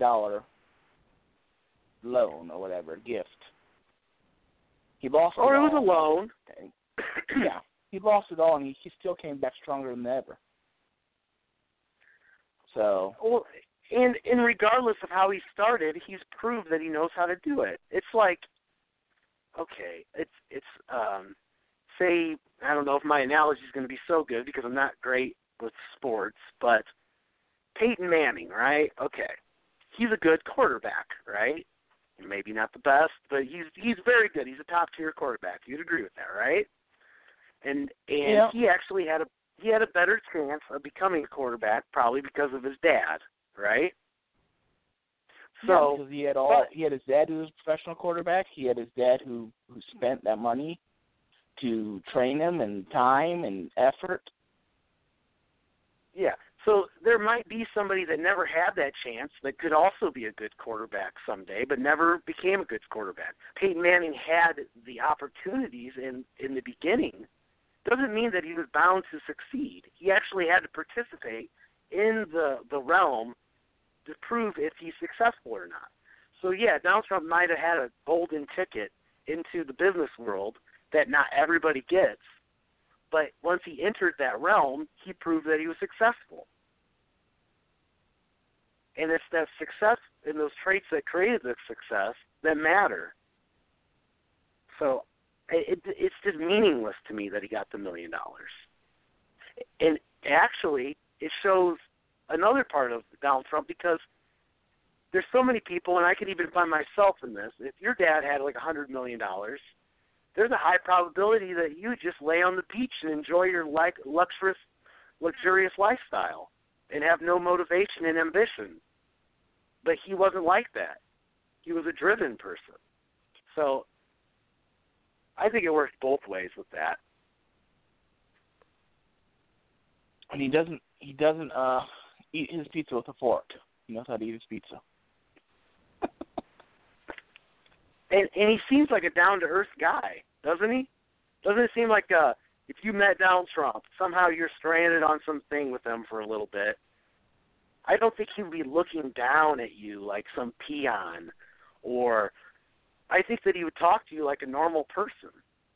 S6: loan or whatever, gift. He lost it all.
S7: Or it was a loan.
S6: Yeah. He lost it all, and he still came back stronger than ever. So.
S7: Well, and regardless of how he started, he's proved that he knows how to do it. It's like, okay, it's say, I don't know if my analogy is going to be so good because I'm not great with sports, but Peyton Manning, right? Okay. He's a good quarterback, right? Maybe not the best, but he's very good. He's a top-tier quarterback. You'd agree with that, right? And yeah. He actually had a better chance of becoming a quarterback probably because of his dad, right? So
S6: because he had his dad who was a professional quarterback. He had his dad who spent that money to train him and time and effort.
S7: Yeah. So there might be somebody that never had that chance that could also be a good quarterback someday, but never became a good quarterback. Peyton Manning had the opportunities in the beginning. Doesn't mean that he was bound to succeed. He actually had to participate in the realm to prove if he's successful or not. So, yeah, Donald Trump might have had a golden ticket into the business world that not everybody gets, but once he entered that realm, he proved that he was successful. And it's that success and those traits that created the success that matter. So it's just meaningless to me that he got the $1 million. And actually, it shows another part of Donald Trump, because there's so many people, and I could even find myself in this. If your dad had like $100 million, there's a high probability that you just lay on the beach and enjoy your luxurious lifestyle and have no motivation and ambition. But he wasn't like that. He was a driven person. So I think it works both ways with that.
S6: And he doesn't eat his pizza with a fork. He knows how to eat his pizza.
S7: And he seems like a down-to-earth guy, doesn't he? Doesn't it seem like if you met Donald Trump, somehow you're stranded on something with him for a little bit, I don't think he would be looking down at you like some peon, or I think that he would talk to you like a normal person.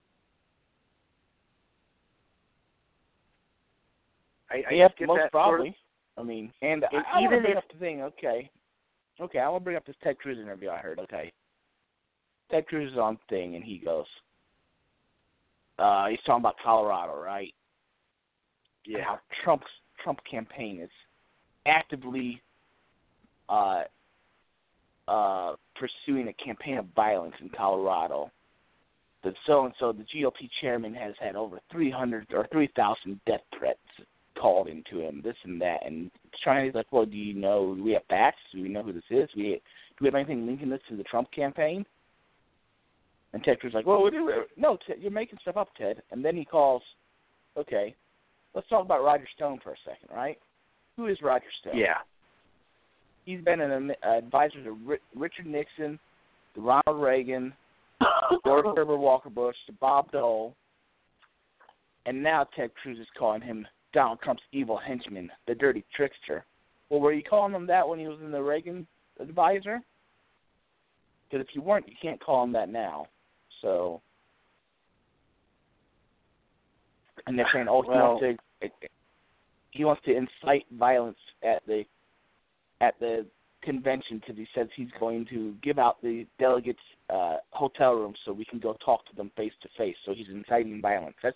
S6: Yeah,
S7: get
S6: most
S7: that
S6: probably.
S7: Sort of,
S6: and I want to bring up the thing, okay, I want to bring up this Ted Cruz interview I heard, okay. Ted Cruz is on thing, and he goes, he's talking about Colorado, right?
S7: Yeah.
S6: How Trump campaign is actively pursuing a campaign of violence in Colorado. That so-and-so, the GOP chairman, has had over 300 or 3,000 death threats called into him, this and that. And China's like, well, do we have facts? Do we know who this is? Do we have anything linking this to the Trump campaign? And Ted Cruz is like, well, no, Ted, you're making stuff up, Ted. And then he calls, okay, let's talk about Roger Stone for a second, right? Who is Roger Stone?
S7: Yeah.
S6: He's been an advisor to Richard Nixon, to Ronald Reagan, George Herbert Walker Bush, to Bob Dole, and now Ted Cruz is calling him Donald Trump's evil henchman, the dirty trickster. Well, were you calling him that when he was in the Reagan advisor? Because if you weren't, you can't call him that now. So, and they're saying, he wants to incite violence at the convention because he says he's going to give out the delegates hotel rooms so we can go talk to them face to face. So he's inciting violence. That's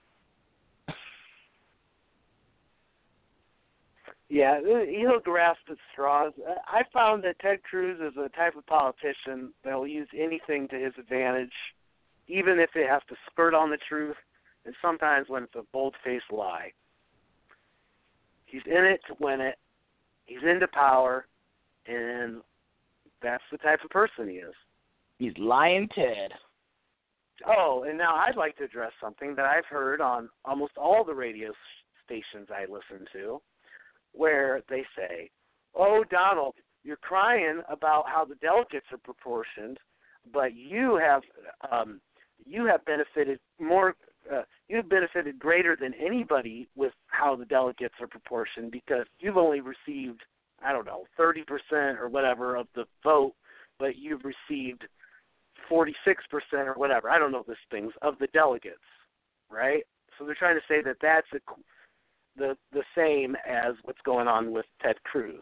S7: yeah, he'll grasp at straws. I found that Ted Cruz is a type of politician that will use anything to his advantage, even if it has to skirt on the truth, and sometimes when it's a bold-faced lie. He's in it to win it. He's into power, and that's the type of person he is.
S6: He's lying Ted.
S7: Oh, and now I'd like to address something that I've heard on almost all the radio stations I listen to, where they say, oh, Donald, you're crying about how the delegates are proportioned, but you have benefited more. You've benefited greater than anybody with how the delegates are proportioned because you've only received, 30% or whatever of the vote, but you've received 46% or whatever. I don't know these things of the delegates, right? So they're trying to say that that's the same as what's going on with Ted Cruz.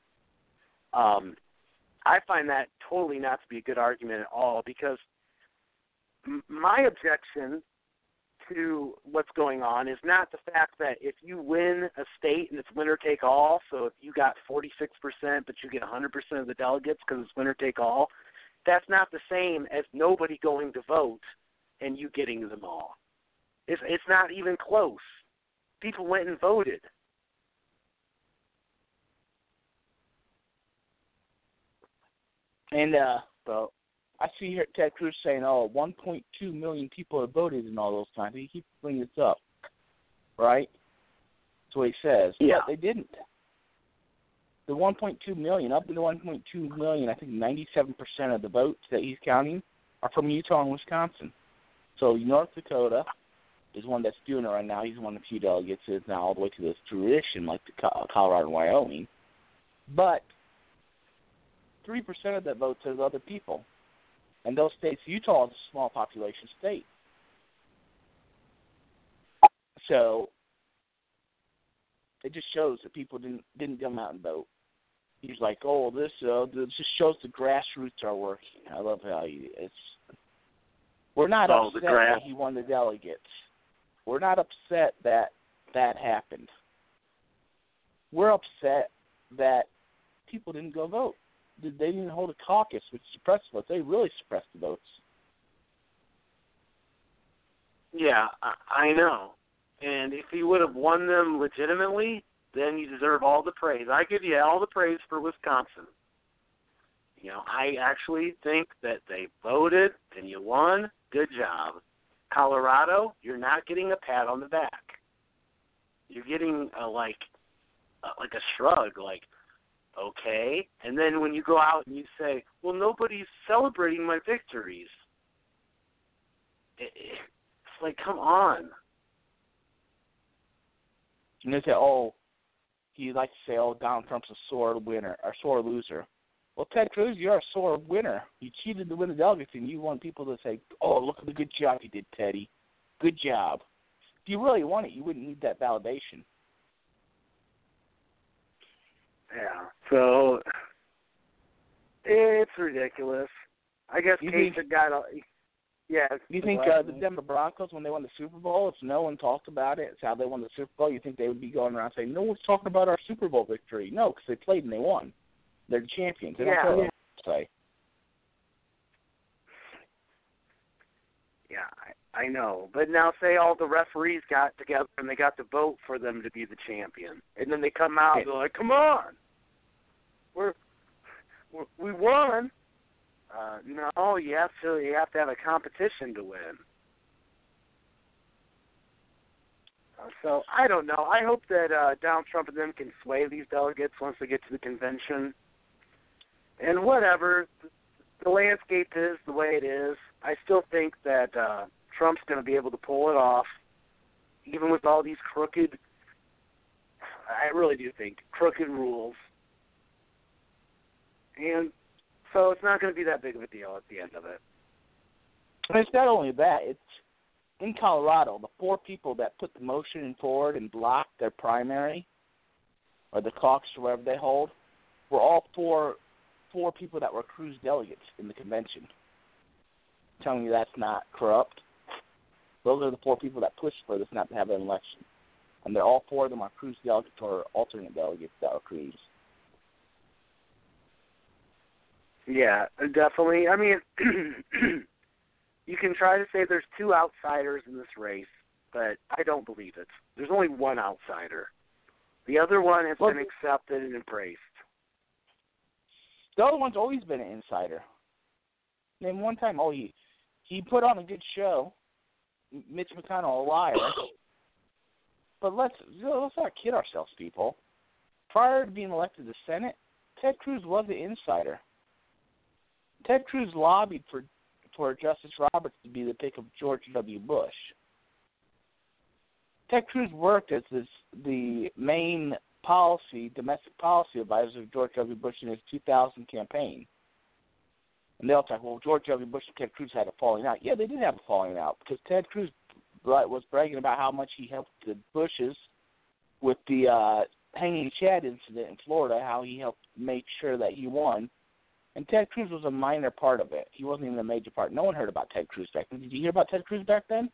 S7: I find that totally not to be a good argument at all because my objection to what's going on is not the fact that if you win a state and it's winner take all, so if you got 46% but you get 100% of the delegates because it's winner take all, that's not the same as nobody going to vote and you getting them all. It's not even close. People went and voted.
S6: And well, I see here Ted Cruz saying, 1.2 million people have voted in all those times. He keeps bringing this up, right? That's what he says.
S7: Yeah.
S6: But they didn't. The 1.2 million, up to the 1.2 million, I think 97% of the votes that he's counting are from Utah and Wisconsin. So North Dakota is one that's doing it right now. He's one of the few delegates that is now all the way to this tradition, like the Colorado and Wyoming. But 3% of that vote says other people. And those states, Utah is a small population state. So it just shows that people didn't come out and vote. He's like, this just shows the grassroots are working. I love how we're not upset that he won the delegates. We're not upset that happened. We're upset that people didn't go vote. They didn't hold a caucus, which suppressed votes. They really suppressed the votes.
S7: Yeah, I know. And if he would have won them legitimately, then you deserve all the praise. I give you all the praise for Wisconsin. I actually think that they voted and you won. Good job. Colorado, you're not getting a pat on the back. You're getting like a shrug, like, okay. And then when you go out and you say, well, nobody's celebrating my victories. It's like, come on.
S6: And they say, you like to say, Donald Trump's a sore winner or sore loser. Well, Ted Cruz, you're a sore winner. You cheated to win the delegates, and you want people to say, look at the good job you did, Teddy. Good job. If you really want it, you wouldn't need that validation.
S7: Yeah, so it's ridiculous. I guess Kasich got a... Yeah.
S6: You think the Denver Broncos, when they won the Super Bowl, if no one talked about it, it's how they won the Super Bowl, you think they would be going around saying, no one's talking about our Super Bowl victory? No, because they played and they won. They're the champions. They don't care what they say.
S7: Yeah, I know. But now say all the referees got together and they got to vote for them to be the champion. And then they come out and they're like, come on. We won. No, you have to have a competition to win. So I don't know. I hope that Donald Trump and them can sway these delegates once they get to the convention. And whatever, the landscape is the way it is. I still think that Trump's going to be able to pull it off, even with all these crooked. I really do think crooked rules. And so it's not going to be that big of a deal at the end of it.
S6: And it's not only that. It's in Colorado, the 4 people that put the motion forward and blocked their primary or the caucus or whatever they hold were all four people that were Cruz delegates in the convention. I'm telling you that's not corrupt. Those are the 4 people that pushed for this not to have an election. And they're all 4 of them are Cruz delegates or alternate delegates that are Cruz.
S7: Yeah, definitely. I mean, you can try to say there's 2 outsiders in this race, but I don't believe it. There's only one outsider. The other one has been accepted and embraced.
S6: The other one's always been an insider. Name one time, he put on a good show. Mitch McConnell, a liar. But let's not kid ourselves, people. Prior to being elected to the Senate, Ted Cruz was an insider. Ted Cruz lobbied for Justice Roberts to be the pick of George W. Bush. Ted Cruz worked as the main domestic policy advisor of George W. Bush in his 2000 campaign. And they'll talk, George W. Bush and Ted Cruz had a falling out. Yeah, they did have a falling out because Ted Cruz was bragging about how much he helped the Bushes with the hanging Chad incident in Florida, how he helped make sure that he won. And Ted Cruz was a minor part of it. He wasn't even a major part. No one heard about Ted Cruz back then. Did you hear about Ted Cruz back then?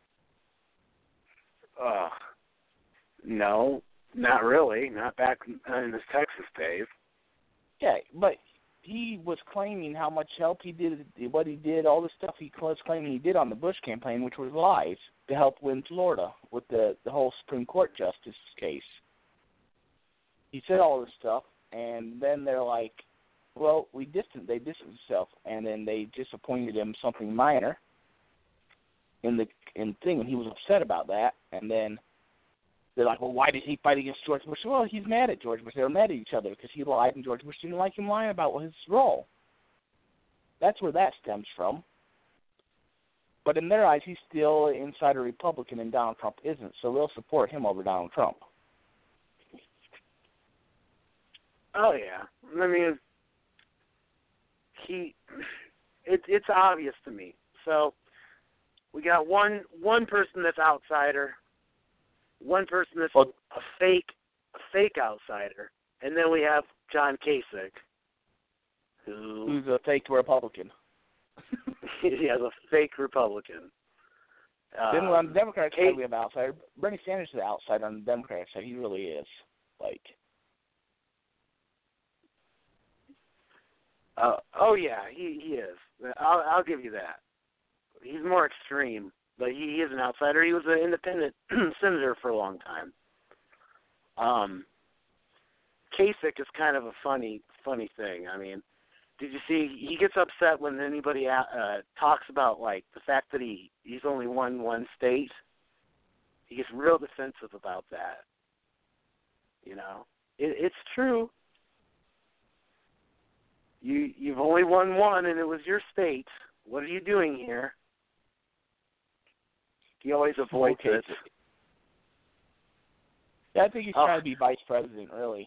S7: No, not really. Not back in his Texas days.
S6: Yeah, but he was claiming how much help he did, what he did, all the stuff he was claiming he did on the Bush campaign, which was lies, to help win Florida with the whole Supreme Court justice case. He said all this stuff, and then they're like, well, they distanced themselves, and then they just appointed him something minor in thing, and he was upset about that. And then they're like, well, why did he fight against George Bush? Well, he's mad at George Bush. They were mad at each other because he lied, and George Bush didn't like him lying about his role. That's where that stems from. But in their eyes, he's still an insider Republican, and Donald Trump isn't, so they'll support him over Donald Trump.
S7: Oh yeah, I mean, it's obvious to me. So we got one person that's outsider, one person that's a fake outsider, and then we have John Kasich, who's
S6: a fake Republican.
S7: He has a fake Republican.
S6: Then on the Democratic side, we have outsider. Bernie Sanders is the outsider on the Democratic side. He really is.
S7: Oh yeah, he is. I'll give you that. He's more extreme, but he is an outsider. He was an independent senator for a long time. Kasich is kind of a funny thing. I mean, did you see he gets upset when anybody talks about like the fact that he's only won one state? He gets real defensive about that. You know, it's true. You've only won one, and it was your state. What are you doing here? He always avoids it.
S6: Yeah, I think he's trying to be vice president, really.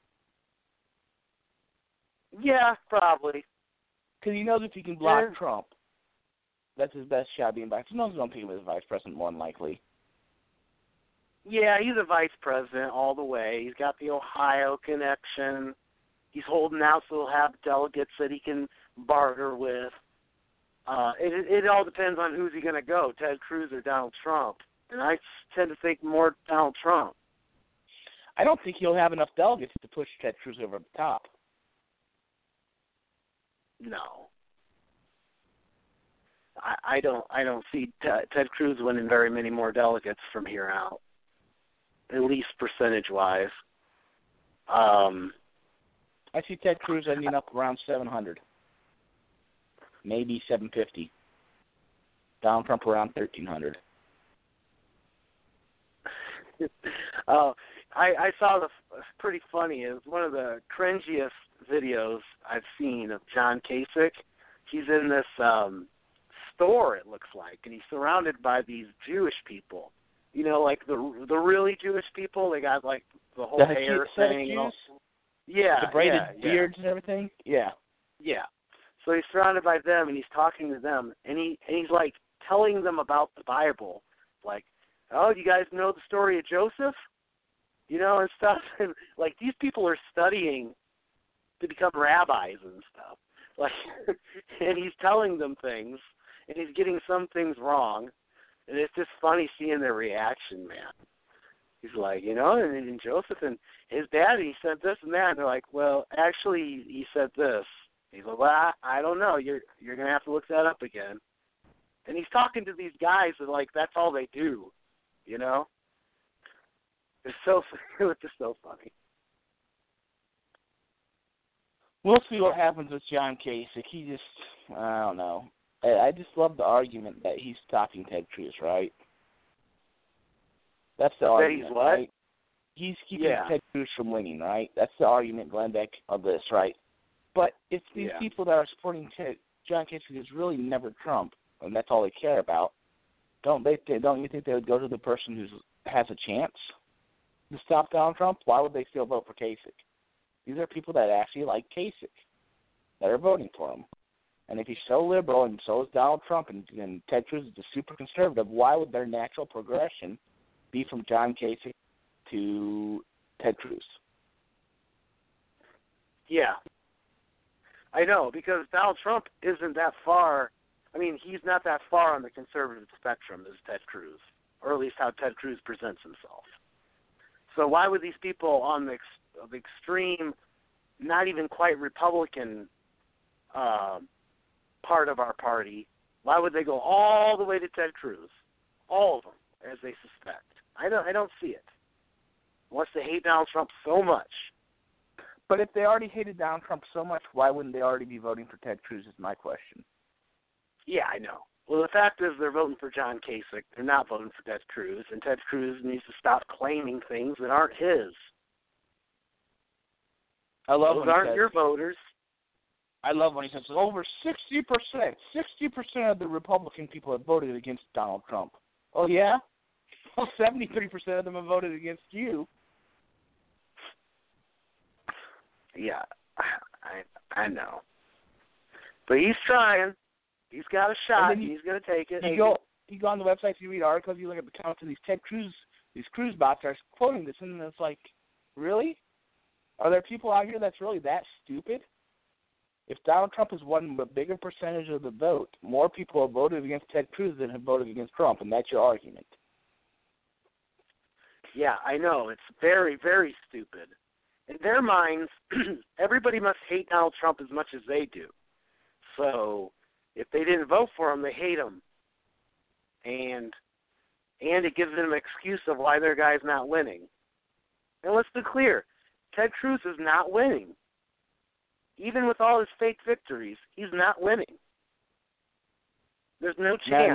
S7: Yeah, probably.
S6: Because he knows if he can block Trump, that's his best shot being vice. He knows he's going to pick him as vice president more than likely.
S7: Yeah, he's a vice president all the way. He's got the Ohio connection. He's holding out so he'll have delegates that he can barter with. It all depends on who's he going to go, Ted Cruz or Donald Trump. And I tend to think more Donald Trump.
S6: I don't think he'll have enough delegates to push Ted Cruz over the top.
S7: No. I don't see Ted Cruz winning very many more delegates from here out, at least percentage-wise.
S6: I see Ted Cruz ending up around 700, maybe 750. Donald Trump around 1,300.
S7: I saw pretty funny. It was one of the cringiest videos I've seen of John Kasich. He's in this store, it looks like, and he's surrounded by these Jewish people. You know, like the really Jewish people. They got like the whole hair thing. Yeah,
S6: the braided beards and everything. Yeah.
S7: Yeah. So he's surrounded by them, and he's talking to them, and he's like telling them about the Bible, like, oh, you guys know the story of Joseph, you know, and stuff. And like these people are studying to become rabbis and stuff. Like, and he's telling them things, and he's getting some things wrong, and it's just funny seeing their reaction, man. He's like, you know, and Joseph and his dad, he said this and that. And they're like, well, actually, he said this. He's like, well, I don't know. You're going to have to look that up again. And he's talking to these guys that, like, that's all they do, you know? It's just so funny.
S6: We'll see what happens with John Kasich. He just, I don't know. I just love the argument that he's stopping Ted Cruz, right? That's the argument,
S7: he's what?
S6: Right? He's keeping Ted Cruz from winning, right? That's the argument, Glenn Beck, of this, right? But it's these people that are supporting John Kasich is really never Trump, and that's all they care about. Don't you think they would go to the person who has a chance to stop Donald Trump? Why would they still vote for Kasich? These are people that actually like Kasich, that are voting for him. And if he's so liberal and so is Donald Trump and Ted Cruz is super conservative, why would their natural progression be from John Kasich to Ted Cruz?
S7: Yeah. I know, because Donald Trump isn't that far. I mean, he's not that far on the conservative spectrum as Ted Cruz, or at least how Ted Cruz presents himself. So why would these people on the extreme, not even quite Republican part of our party, why would they go all the way to Ted Cruz? All of them, as they suspect. I don't see it. Wants to hate Donald Trump so much.
S6: But if they already hated Donald Trump so much, why wouldn't they already be voting for Ted Cruz is my question.
S7: Yeah, I know. Well, the fact is they're voting for John Kasich. They're not voting for Ted Cruz, and Ted Cruz needs to stop claiming things that aren't his.
S6: I love
S7: Those
S6: when
S7: aren't
S6: he says,
S7: your voters.
S6: I love when he says over 60% of the Republican people have voted against Donald Trump. Oh, yeah? Well, 73% of them have voted against you.
S7: Yeah, I know. But he's trying. He's got a shot. He's going to take it.
S6: You go on the website, you read articles, you look at the comments, and these Cruz bots are quoting this, and it's like, really? Are there people out here that's really that stupid? If Donald Trump has won a bigger percentage of the vote, more people have voted against Ted Cruz than have voted against Trump, and that's your argument.
S7: Yeah, I know. It's very, very stupid. In their minds, everybody must hate Donald Trump as much as they do. So if they didn't vote for him, they hate him. And it gives them an excuse of why their guy's not winning. And let's be clear, Ted Cruz is not winning. Even with all his fake victories, he's not winning. There's no chance.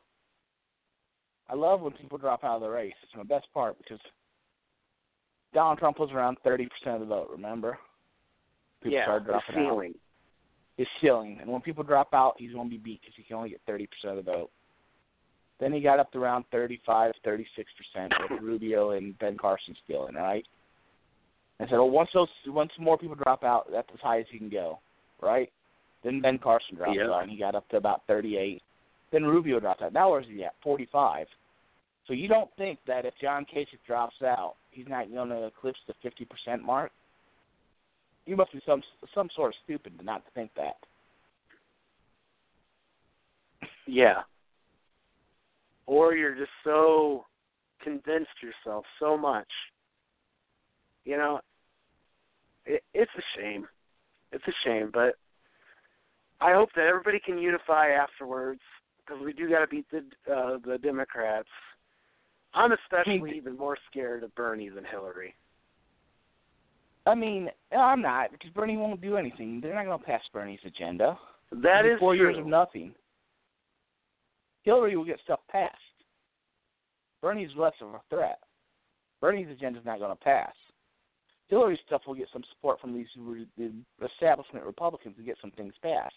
S6: I love when people drop out of the race. It's my best part because Donald Trump was around 30% of the vote, remember? People started dropping out. His ceiling. And when people drop out, he's going to be beat because he can only get 30% of the vote. Then he got up to around 35, 36% with Rubio and Ben Carson still in, right? And said, well, once more people drop out, that's as high as he can go, right? Then Ben Carson dropped out, and he got up to about 38. Then Rubio dropped out. Now where's he at? 45. So you don't think that if John Kasich drops out, he's not going to eclipse the 50% mark? You must be some sort of stupid to not think that.
S7: Yeah. Or you're just so convinced yourself so much. You know, it's a shame. It's a shame, but I hope that everybody can unify afterwards because we do got to beat the Democrats. I'm especially even more scared of Bernie than Hillary.
S6: I mean, I'm not, because Bernie won't do anything. They're not going to pass Bernie's agenda.
S7: That is
S6: 4
S7: true.
S6: years of nothing. Hillary will get stuff passed. Bernie's less of a threat. Bernie's agenda's not going to pass. Hillary's stuff will get some support from the establishment Republicans to get some things passed.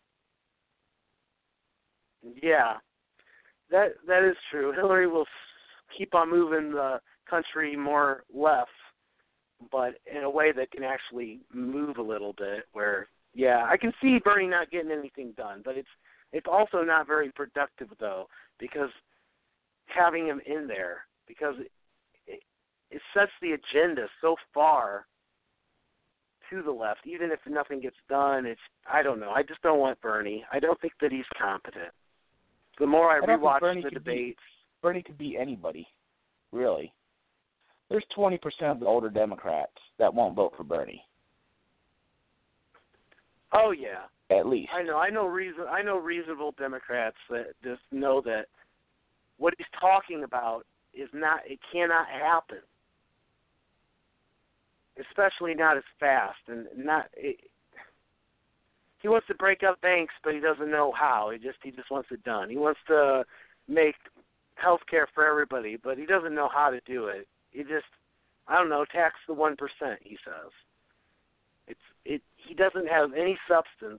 S7: Yeah, that is true. Hillary will keep on moving the country more left, but in a way that can actually move a little bit where, yeah, I can see Bernie not getting anything done, but it's also not very productive, though, because having him in there, because it sets the agenda so far to the left, even if nothing gets done, I don't know. I just don't want Bernie. I don't think that he's competent. The more I rewatch the debates.
S6: Bernie could be anybody, really. There's 20% of the older Democrats that won't vote for Bernie.
S7: Oh yeah,
S6: at least
S7: I know reasonable Democrats that just know that what he's talking about is not. It cannot happen, especially not as fast and not. He wants to break up banks, but he doesn't know how. He just wants it done. He wants to make health care for everybody, but he doesn't know how to do it. He just, I don't know, tax the 1%, he says. He doesn't have any substance,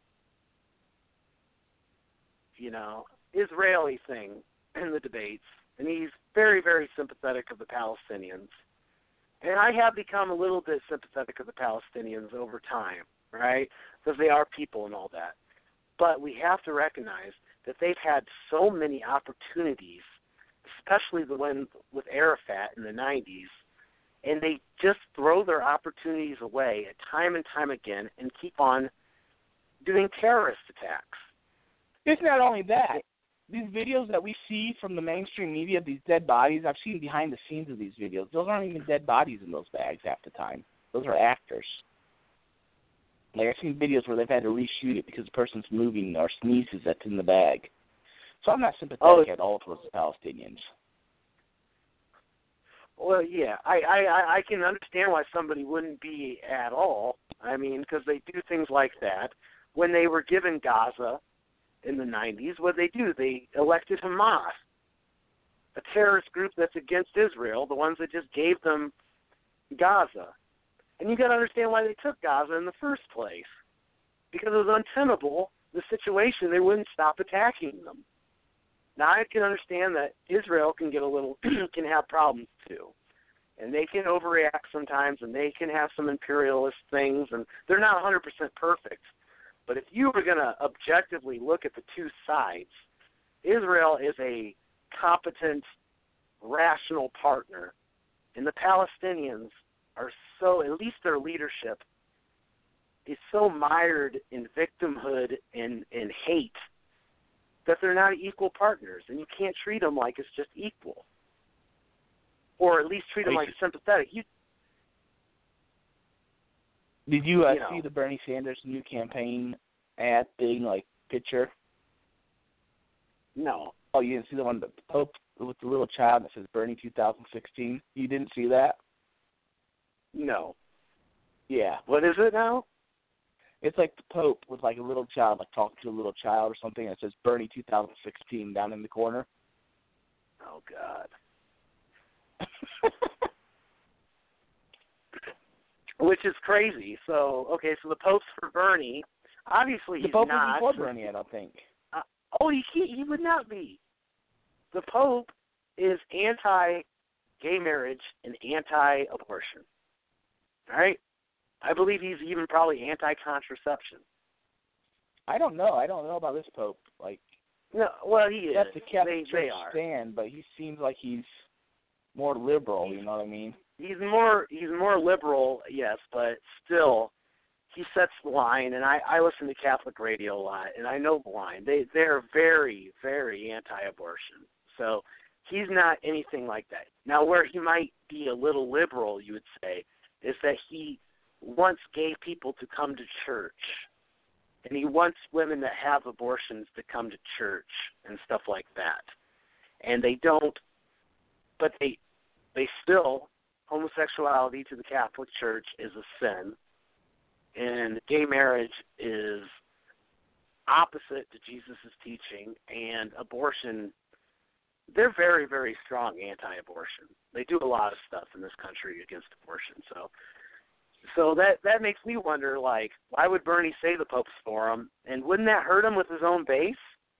S7: you know, Israeli thing in the debates, and he's very, very sympathetic of the Palestinians. And I have become a little bit sympathetic of the Palestinians over time, right? Because they are people and all that. But we have to recognize that they've had so many opportunities, especially the one with Arafat in the 90s, and they just throw their opportunities away time and time again and keep on doing terrorist attacks.
S6: It's not only that. These videos that we see from the mainstream media of these dead bodies, I've seen behind the scenes of these videos. Those aren't even dead bodies in those bags half the time. Those are actors. Like, I've seen videos where they've had to reshoot it because the person's moving or sneezes that's in the bag. So I'm not sympathetic at all towards the Palestinians.
S7: Well, yeah, I can understand why somebody wouldn't be at all. I mean, because they do things like that. When they were given Gaza in the 90s, what did they do? They elected Hamas, a terrorist group that's against Israel, the ones that just gave them Gaza. And you got to understand why they took Gaza in the first place. Because it was untenable, the situation, they wouldn't stop attacking them. Now, I can understand that Israel can get a little, can have problems too. And they can overreact sometimes, and they can have some imperialist things, and they're not 100% perfect. But if you were going to objectively look at the two sides, Israel is a competent, rational partner. And the Palestinians are so, at least their leadership, is so mired in victimhood and hate that they're not equal partners, and you can't treat them like it's just equal, or at least treat them like sympathetic.
S6: Did you see the Bernie Sanders new campaign ad thing, like picture?
S7: No.
S6: Oh, you didn't see the one that the Pope with the little child that says Bernie 2016? You didn't see that?
S7: No.
S6: Yeah.
S7: What is it now?
S6: It's like the Pope with like a little child, like talking to a little child or something, and it says Bernie 2016 down in the corner.
S7: Oh, God. Which is crazy. So, okay, so the Pope's for Bernie. Obviously, he's not.
S6: The Pope was before Bernie, I don't think.
S7: He would not be. The Pope is anti-gay marriage and anti-abortion. All right? I believe he's even probably anti-contraception.
S6: I don't know. I don't know about this Pope. Like,
S7: no, well, he is.
S6: That's the Catholic
S7: they
S6: Church
S7: are.
S6: stand, but he seems like he's more liberal. You know what I mean?
S7: He's more liberal, yes, but still, he sets the line. And I listen to Catholic radio a lot, and I know the line. They're very, very anti-abortion. So he's not anything like that. Now, where he might be a little liberal, you would say, is that he wants gay people to come to church, and he wants women that have abortions to come to church and stuff like that. And they don't, but they still, homosexuality to the Catholic Church is a sin, and gay marriage is opposite to Jesus' teaching, and abortion, they're very, very strong anti-abortion. They do a lot of stuff in this country against abortion, So that makes me wonder, like, why would Bernie say the Pope's for him? And wouldn't that hurt him with his own base?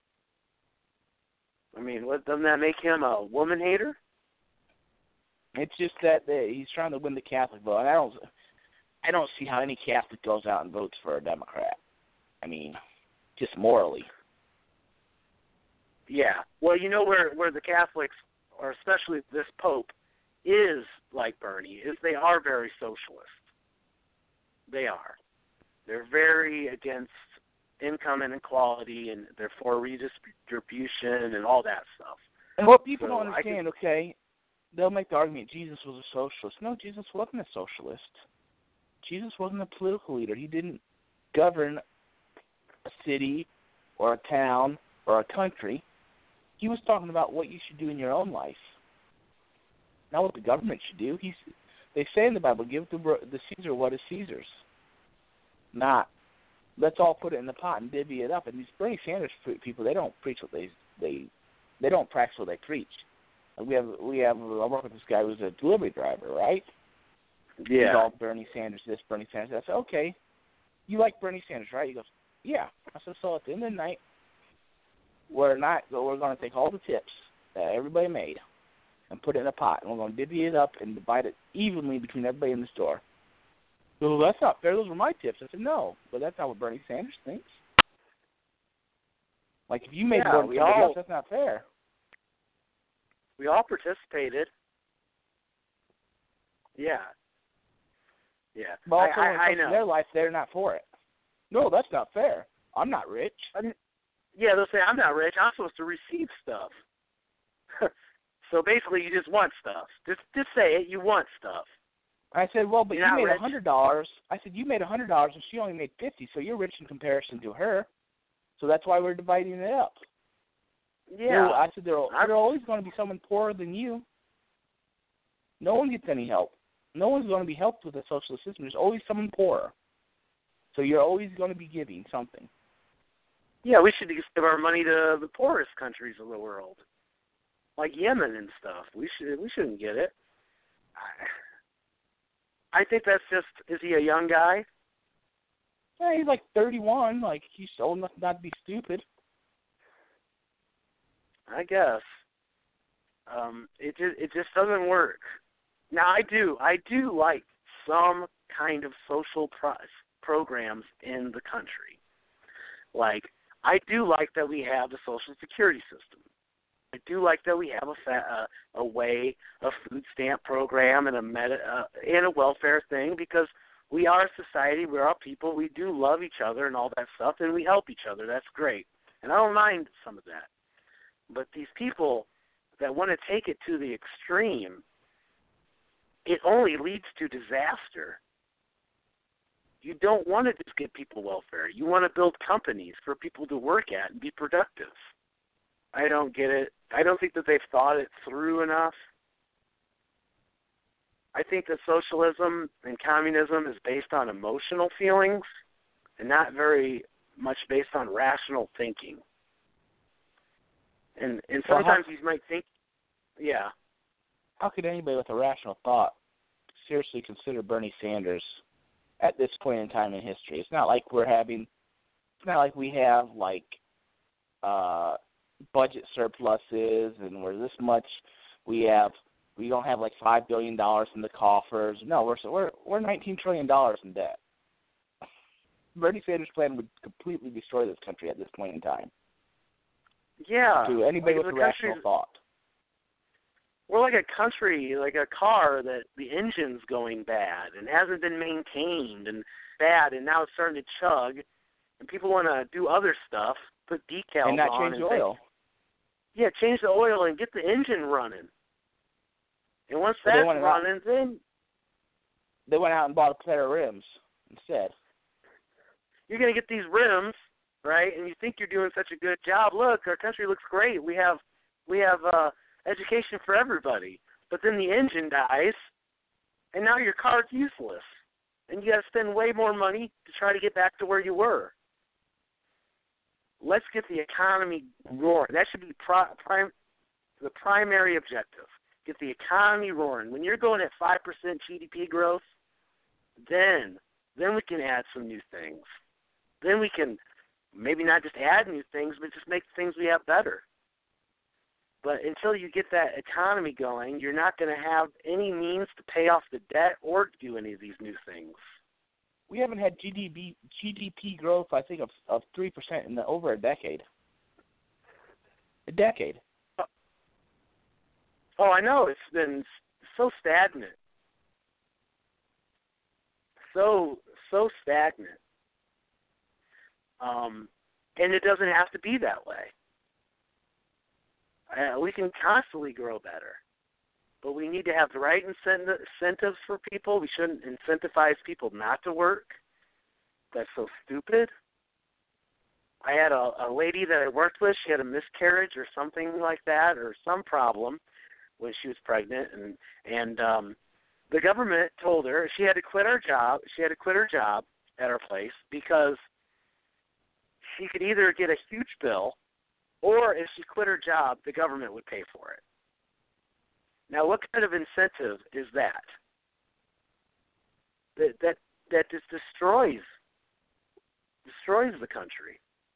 S7: I mean, doesn't that make him a woman hater?
S6: It's just that he's trying to win the Catholic vote. And I don't see how any Catholic goes out and votes for a Democrat. I mean, just morally.
S7: Yeah. Well, you know where the Catholics, or especially this Pope, is like Bernie, is they are very socialist. They are. They're very against income inequality, and they're for redistribution and all that stuff.
S6: And what people don't understand, okay, they'll make the argument Jesus was a socialist. No, Jesus wasn't a socialist. Jesus wasn't a political leader. He didn't govern a city or a town or a country. He was talking about what you should do in your own life, not what the government should do. They say in the Bible, give the Caesar what is Caesar's. Not, let's all put it in the pot and divvy it up. And these Bernie Sanders people, they don't preach what they don't practice what they preach. I work with this guy who's a delivery driver, right?
S7: Yeah.
S6: He's all Bernie Sanders this, Bernie Sanders that. I said, okay, you like Bernie Sanders, right? He goes, yeah. I said, so at the end of the night, we're going to take all the tips that everybody made and put it in a pot, and we're going to divvy it up and divide it evenly between everybody in the store. Well, that's not fair. Those were my tips. I said, no, but that's not what Bernie Sanders thinks. Like, if you made more than somebody else, that's not fair.
S7: We all participated. Yeah. Yeah.
S6: But also, when it comes
S7: know.
S6: to their life, they're not for it. No, that's not fair. I'm not rich.
S7: Yeah, they'll say, I'm not rich. I'm supposed to receive stuff. So basically, you just want stuff. Just say it. You want stuff.
S6: I said, well, but
S7: you
S6: made
S7: rich.
S6: $100. I said, you made $100, and she only made $50, so you're rich in comparison to her. So that's why we're dividing it up.
S7: Yeah.
S6: I said, there are always going to be someone poorer than you. No one gets any help. No one's going to be helped with a socialist system. There's always someone poorer. So you're always going to be giving something.
S7: Yeah, we should give our money to the poorest countries of the world, like Yemen and stuff. We shouldn't get it. I think that's just. Is he a young guy?
S6: Yeah, he's like 31. Like, he's old enough not to be stupid.
S7: I guess. It just doesn't work. Now I do like some kind of social programs in the country. Like, I do like that we have the Social Security system. I do like that we have a food stamp program and a welfare thing, because we are a society, we are people, we do love each other and all that stuff, and we help each other. That's great, and I don't mind some of that. But these people that want to take it to the extreme, it only leads to disaster. You don't want to just give people welfare. You want to build companies for people to work at and be productive. I don't get it. I don't think that they've thought it through enough. I think that socialism and communism is based on emotional feelings and not very much based on rational thinking. And sometimes you might think, yeah.
S6: How could anybody with a rational thought seriously consider Bernie Sanders at this point in time in history? It's not like we have budget surpluses and we're this much. We don't have like $5 billion in the coffers. No, we're $19 trillion in debt. Bernie Sanders' plan would completely destroy this country at this point in time.
S7: Yeah.
S6: To anybody with a rational thought.
S7: We're like a country, like a car that the engine's going bad and hasn't been maintained and bad, and now it's starting to chug, and people want to do other stuff, put decals on.
S6: And not change the oil.
S7: Yeah, change the oil and get the engine running. And once that's running, then
S6: they went out and bought a pair of rims instead.
S7: You're going to get these rims, right? And you think you're doing such a good job. Look, our country looks great. We have education for everybody. But then the engine dies, and now your car's useless. And you got to spend way more money to try to get back to where you were. Let's get the economy roaring. That should be the primary objective. Get the economy roaring. When you're going at 5% GDP growth, then we can add some new things. Then we can maybe not just add new things, but just make the things we have better. But until you get that economy going, you're not going to have any means to pay off the debt or do any of these new things.
S6: We haven't had GDP growth, I think, of 3% in over a decade. A decade.
S7: Oh, I know. It's been so stagnant. So stagnant. And it doesn't have to be that way. We can constantly grow better. But we need to have the right incentives for people. We shouldn't incentivize people not to work. That's so stupid. I had a lady that I worked with. She had a miscarriage or something like that, or some problem when she was pregnant, and the government told her she had to quit her job. She had to quit her job at her place because she could either get a huge bill, or if she quit her job, the government would pay for it. Now, what kind of incentive is that? That just destroys the country.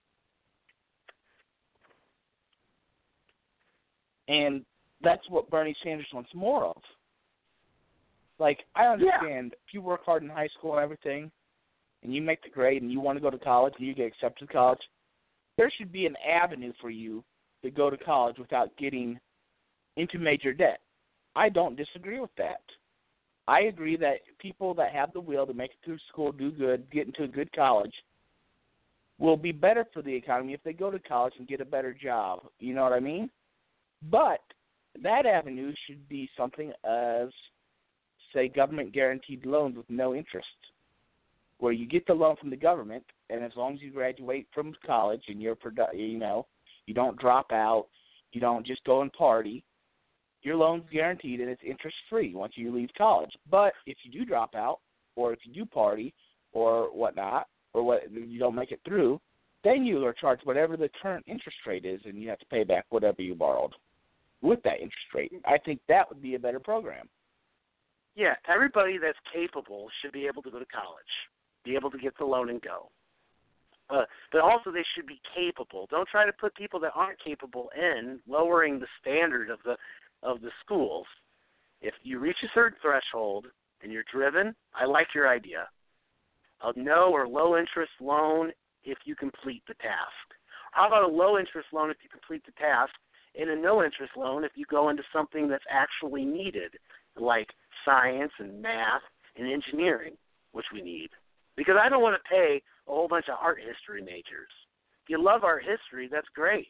S6: And that's what Bernie Sanders wants more of. Like, I understand if you work hard in high school and everything, and you make the grade and you want to go to college and you get accepted to college, there should be an avenue for you to go to college without getting into major debt. I don't disagree with that. I agree that people that have the will to make it through school, do good, get into a good college, will be better for the economy if they go to college and get a better job. You know what I mean? But that avenue should be something as, say, government-guaranteed loans with no interest, where you get the loan from the government, and as long as you graduate from college and you don't drop out, you don't just go and party, your loan's guaranteed and it's interest-free once you leave college. But if you do drop out, or if you do party, or whatnot, or what you don't make it through, then you are charged whatever the current interest rate is, and you have to pay back whatever you borrowed with that interest rate. I think that would be a better program.
S7: Yeah, everybody that's capable should be able to go to college, be able to get the loan and go. But also they should be capable. Don't try to put people that aren't capable in, lowering the standard of the schools. If you reach a certain threshold and you're driven, I like your idea. A no or low interest loan if you complete the task. How about a low interest loan if you complete the task, and a no interest loan if you go into something that's actually needed, like science and math and engineering, which we need. Because I don't want to pay a whole bunch of art history majors. If you love art history, that's great.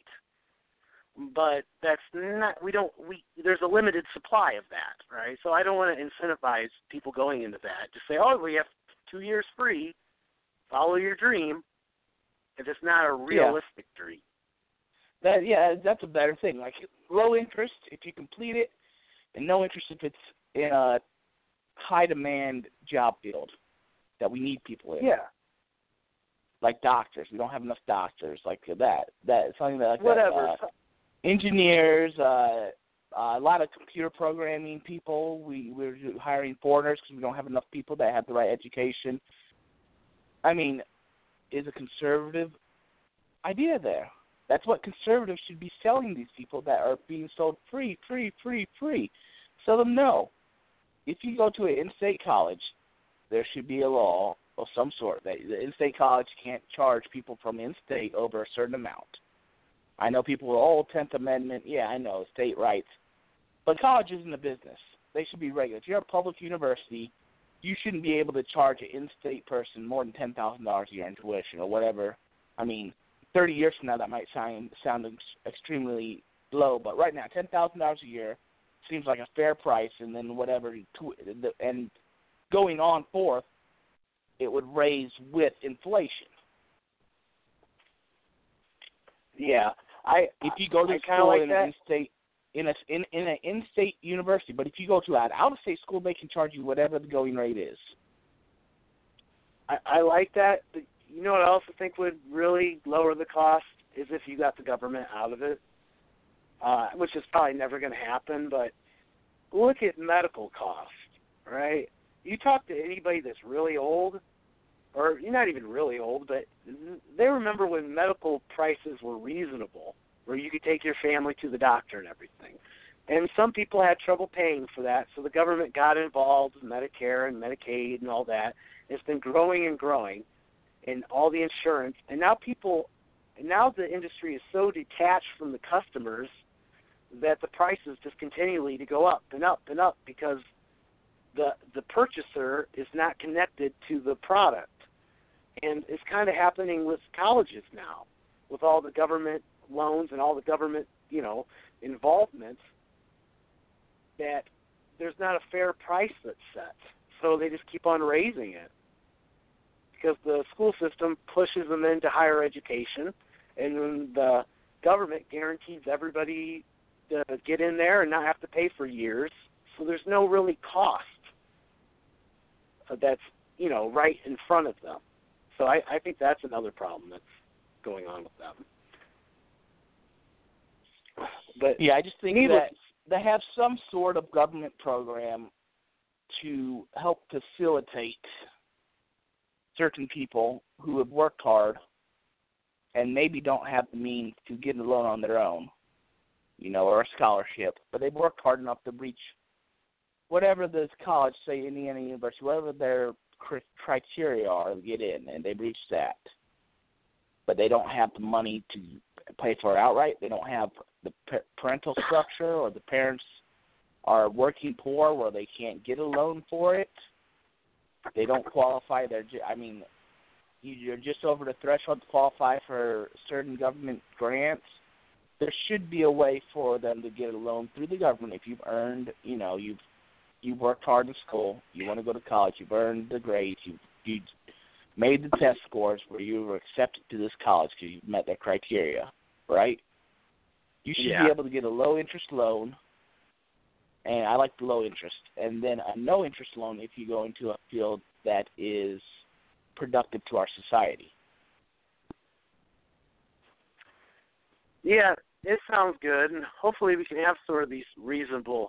S7: But that's not, there's a limited supply of that, right? So I don't want to incentivize people going into that. Just say, oh, we have 2 years free, follow your dream, if it's not a realistic dream.
S6: That's a better thing. Like low interest if you complete it, and no interest if it's in a high demand job field that we need people in.
S7: Yeah.
S6: Like doctors. We don't have enough doctors. Like that. Something like
S7: whatever.
S6: That. Engineers, a lot of computer programming people. We're hiring foreigners because we don't have enough people that have the right education. I mean, is a conservative idea there. That's what conservatives should be selling these people that are being sold free. Tell them no. If you go to an in-state college, there should be a law of some sort that the in-state college can't charge people from in-state over a certain amount. I know people will, 10th Amendment, yeah, I know, state rights. But college isn't a business. They should be regular. If you're a public university, you shouldn't be able to charge an in-state person more than $10,000 a year in tuition or whatever. I mean, 30 years from now, that might sound extremely low, but right now, $10,000 a year seems like a fair price, and then whatever, and going on forth, it would raise with inflation.
S7: Yeah,
S6: if you go to school in an in-state, in an in-state university, but if you go to an out-of-state school, they can charge you whatever the going rate is.
S7: I like that. But you know what I also think would really lower the cost is if you got the government out of it, which is probably never going to happen. But look at medical costs, right? You talk to anybody that's really old, or you're not even really old, but they remember when medical prices were reasonable, where you could take your family to the doctor and everything. And some people had trouble paying for that, so the government got involved with Medicare and Medicaid and all that. It's been growing and growing, and all the insurance. And now the industry is so detached from the customers that the prices just continually to go up and up and up because the purchaser is not connected to the product. And it's kind of happening with colleges now, with all the government loans and all the government, involvement, that there's not a fair price that's set. So they just keep on raising it because the school system pushes them into higher education, and then the government guarantees everybody to get in there and not have to pay for years. So there's no really cost that's, right in front of them. So I think that's another problem that's going on with them. But
S6: yeah, I just think that they have some sort of government program to help facilitate certain people who have worked hard and maybe don't have the means to get a loan on their own, or a scholarship, but they've worked hard enough to reach whatever the college, say Indiana University, whatever their criteria are to get in, and they've reached that. But they don't have the money to pay for it outright. They don't have the parental structure, or the parents are working poor where they can't get a loan for it. They don't qualify. You're just over the threshold to qualify for certain government grants. There should be a way for them to get a loan through the government if you've earned, you've worked hard in school, you want to go to college, you've earned the grades, you've made the test scores where you were accepted to this college because you've met their criteria, right? You should be able to get a low-interest loan and I like the low interest. And then a no interest loan if you go into a field that is productive to our society.
S7: Yeah, it sounds good, and hopefully we can have sort of these reasonable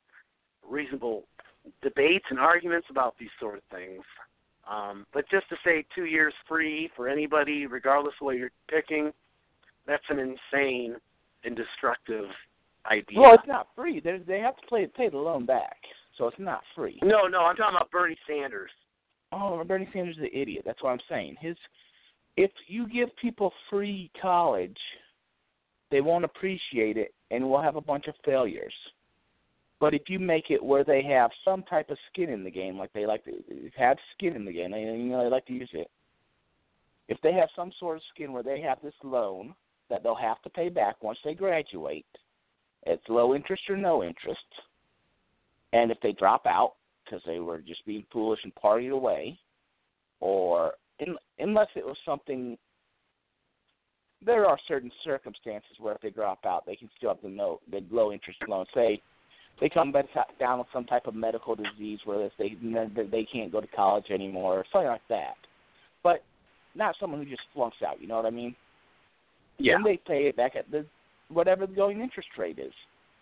S7: debates and arguments about these sort of things. But just to say 2 years free for anybody, regardless of what you're picking, that's an insane and destructive idea.
S6: Well, it's not free. They have to pay the loan back, so it's not free.
S7: No, I'm talking about Bernie Sanders.
S6: Oh, Bernie Sanders is an idiot. That's what I'm saying. If you give people free college, they won't appreciate it, and we'll have a bunch of failures. But if you make it where they have some type of skin in the game, like they like to have skin in the game, they like to use it. If they have some sort of skin where they have this loan that they'll have to pay back once they graduate, it's low interest or no interest, and if they drop out because they were just being foolish and partied away, or unless it was something, there are certain circumstances where if they drop out, they can still have the low interest loan. Say they come down with some type of medical disease where they can't go to college anymore, or something like that. But not someone who just flunks out, you know what I mean?
S7: Yeah.
S6: Then they pay it back at whatever the going interest rate is.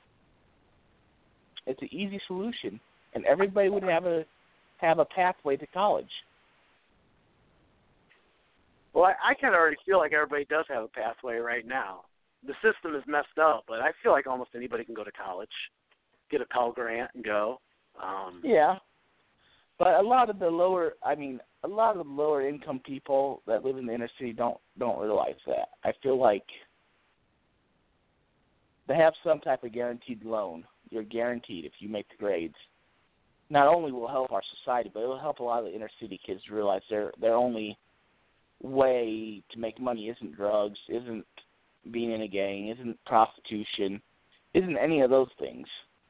S6: It's an easy solution, and everybody would have a pathway to college.
S7: Well, I kind of already feel like everybody does have a pathway right now. The system is messed up, but I feel like almost anybody can go to college, get a Pell Grant, and go.
S6: Yeah, but a lot of the lower income people that live in the inner city don't realize that. I feel like they have some type of guaranteed loan. You're guaranteed if you make the grades. Not only will it help our society, but it will help a lot of the inner city kids realize their only way to make money isn't drugs, isn't being in a gang, isn't prostitution, isn't any of those things.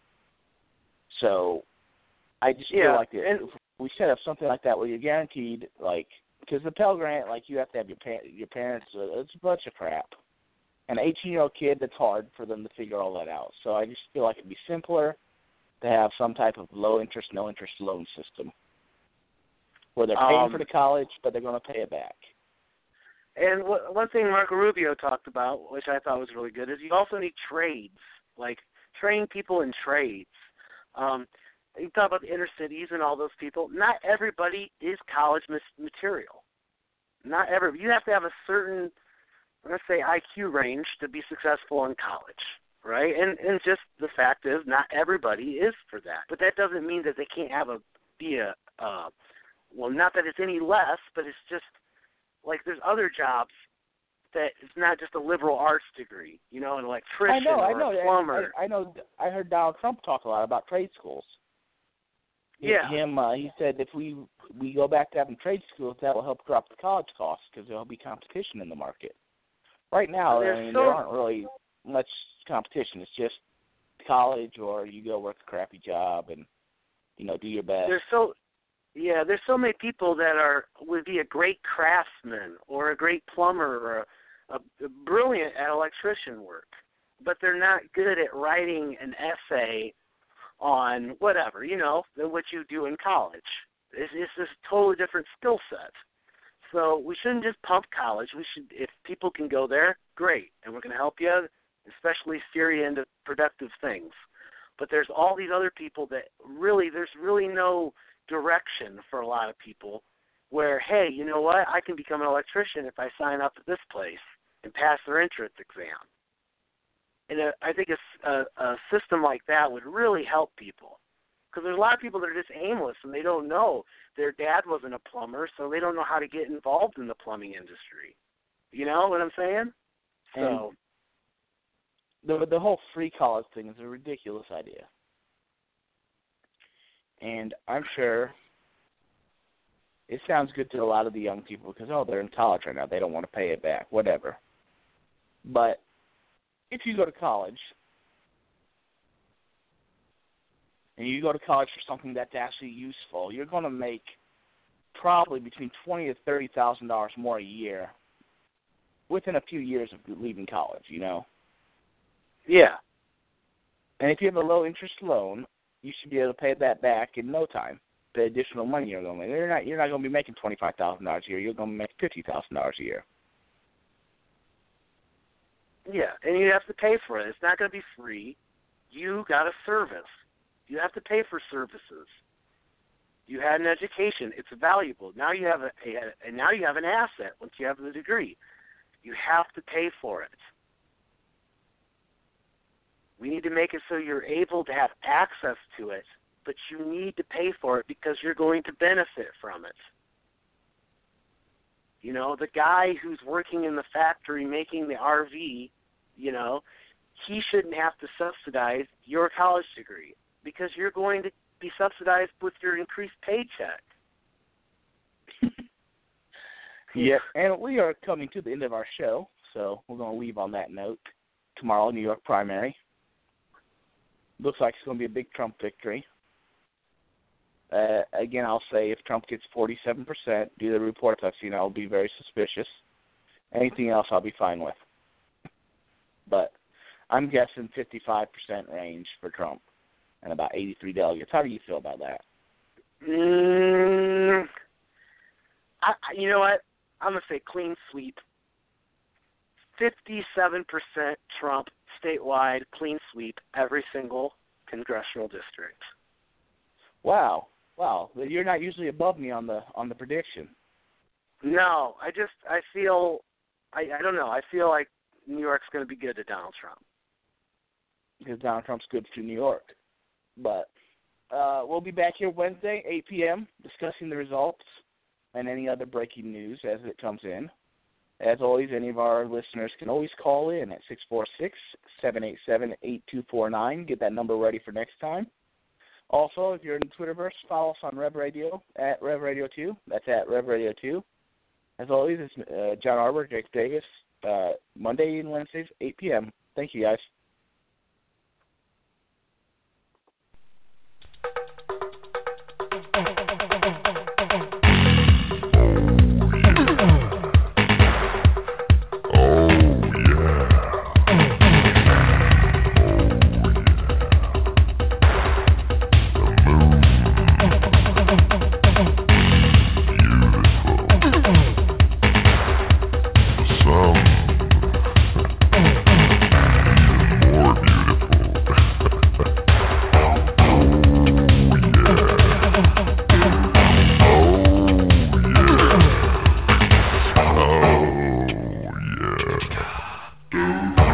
S6: So I just feel like if we set up something like that where you're guaranteed, like, because the Pell Grant, like, you have to have your parents, it's a bunch of crap. An 18-year-old kid, that's hard for them to figure all that out. So I just feel like it'd be simpler to have some type of low-interest, no-interest loan system where they're paying for the college, but they're going to pay it back.
S7: And one thing Marco Rubio talked about, which I thought was really good, is you also need trades, like training people in trades. You talk about the inner cities and all those people. Not everybody is college material. Not everybody. You have to have a certain, let's say, IQ range to be successful in college, right? And just the fact is, not everybody is for that. But that doesn't mean that they can't well, not that it's any less, but it's just like there's other jobs that it's not just a liberal arts degree, an electrician or a plumber.
S6: I heard Donald Trump talk a lot about trade schools.
S7: Yeah.
S6: He said if we go back to having trade schools, that will help drop the college costs because there will be competition in the market. Right now, there aren't really much competition. It's just college, or you go work a crappy job and do your best.
S7: There's so many people that would be a great craftsman or a great plumber or a brilliant at electrician work, but they're not good at writing an essay on whatever, than what you do in college. It's this totally different skill set. So we shouldn't just pump college. If people can go there, great, and we're going to help you, especially steer you into productive things. But there's all these other people that there's really no direction for a lot of people where, hey, you know what, I can become an electrician if I sign up at this place and pass their entrance exam. And I think a system like that would really help people. Because there's a lot of people that are just aimless and they don't know. Their dad wasn't a plumber, so they don't know how to get involved in the plumbing industry. You know what I'm saying? So
S6: the whole free college thing is a ridiculous idea. And I'm sure it sounds good to a lot of the young people because, they're in college right now. They don't want to pay it back, whatever. But if you go to college, and you go to college for something that's actually useful, you're going to make probably between $20,000 to $30,000 more a year within a few years of leaving college,
S7: Yeah.
S6: And if you have a low-interest loan, you should be able to pay that back in no time. The additional money you're going to make. You're not going to be making $25,000 a year. You're going to make $50,000 a year.
S7: Yeah, and you have to pay for it. It's not going to be free. You got a service. You have to pay for services. You had an education. It's valuable. Now you have now you have an asset once you have the degree. You have to pay for it. We need to make it so you're able to have access to it, but you need to pay for it because you're going to benefit from it. You know, the guy who's working in the factory making the RV, you know, he shouldn't have to subsidize your college degree because you're going to be subsidized with your increased paycheck.
S6: Yeah, and we are coming to the end of our show, so we're going to leave on that note. Tomorrow, New York primary. Looks like it's going to be a big Trump victory. Again, I'll say if Trump gets 47%, due to the reports I've seen, I'll be very suspicious. Anything else I'll be fine with. But I'm guessing 55% range for Trump and about 83 delegates. How do you feel about that?
S7: You know what? I'm going to say clean sweep. 57% Trump statewide, clean sweep, every single congressional district.
S6: Wow. You're not usually above me on the prediction.
S7: No, I feel, I don't know. I feel like New York's going to be good to Donald Trump.
S6: Because Donald Trump's good to New York. But we'll be back here Wednesday, 8 p.m., discussing the results and any other breaking news as it comes in. As always, any of our listeners can always call in at 646-787-8249. Get that number ready for next time. Also, if you're in the Twitterverse, follow us on Rev Radio at Rev Radio 2. That's at Rev Radio 2. As always, it's John Arbor, Jake Davis, Monday and Wednesdays, 8 p.m. Thank you, guys.
S4: Oh, yeah.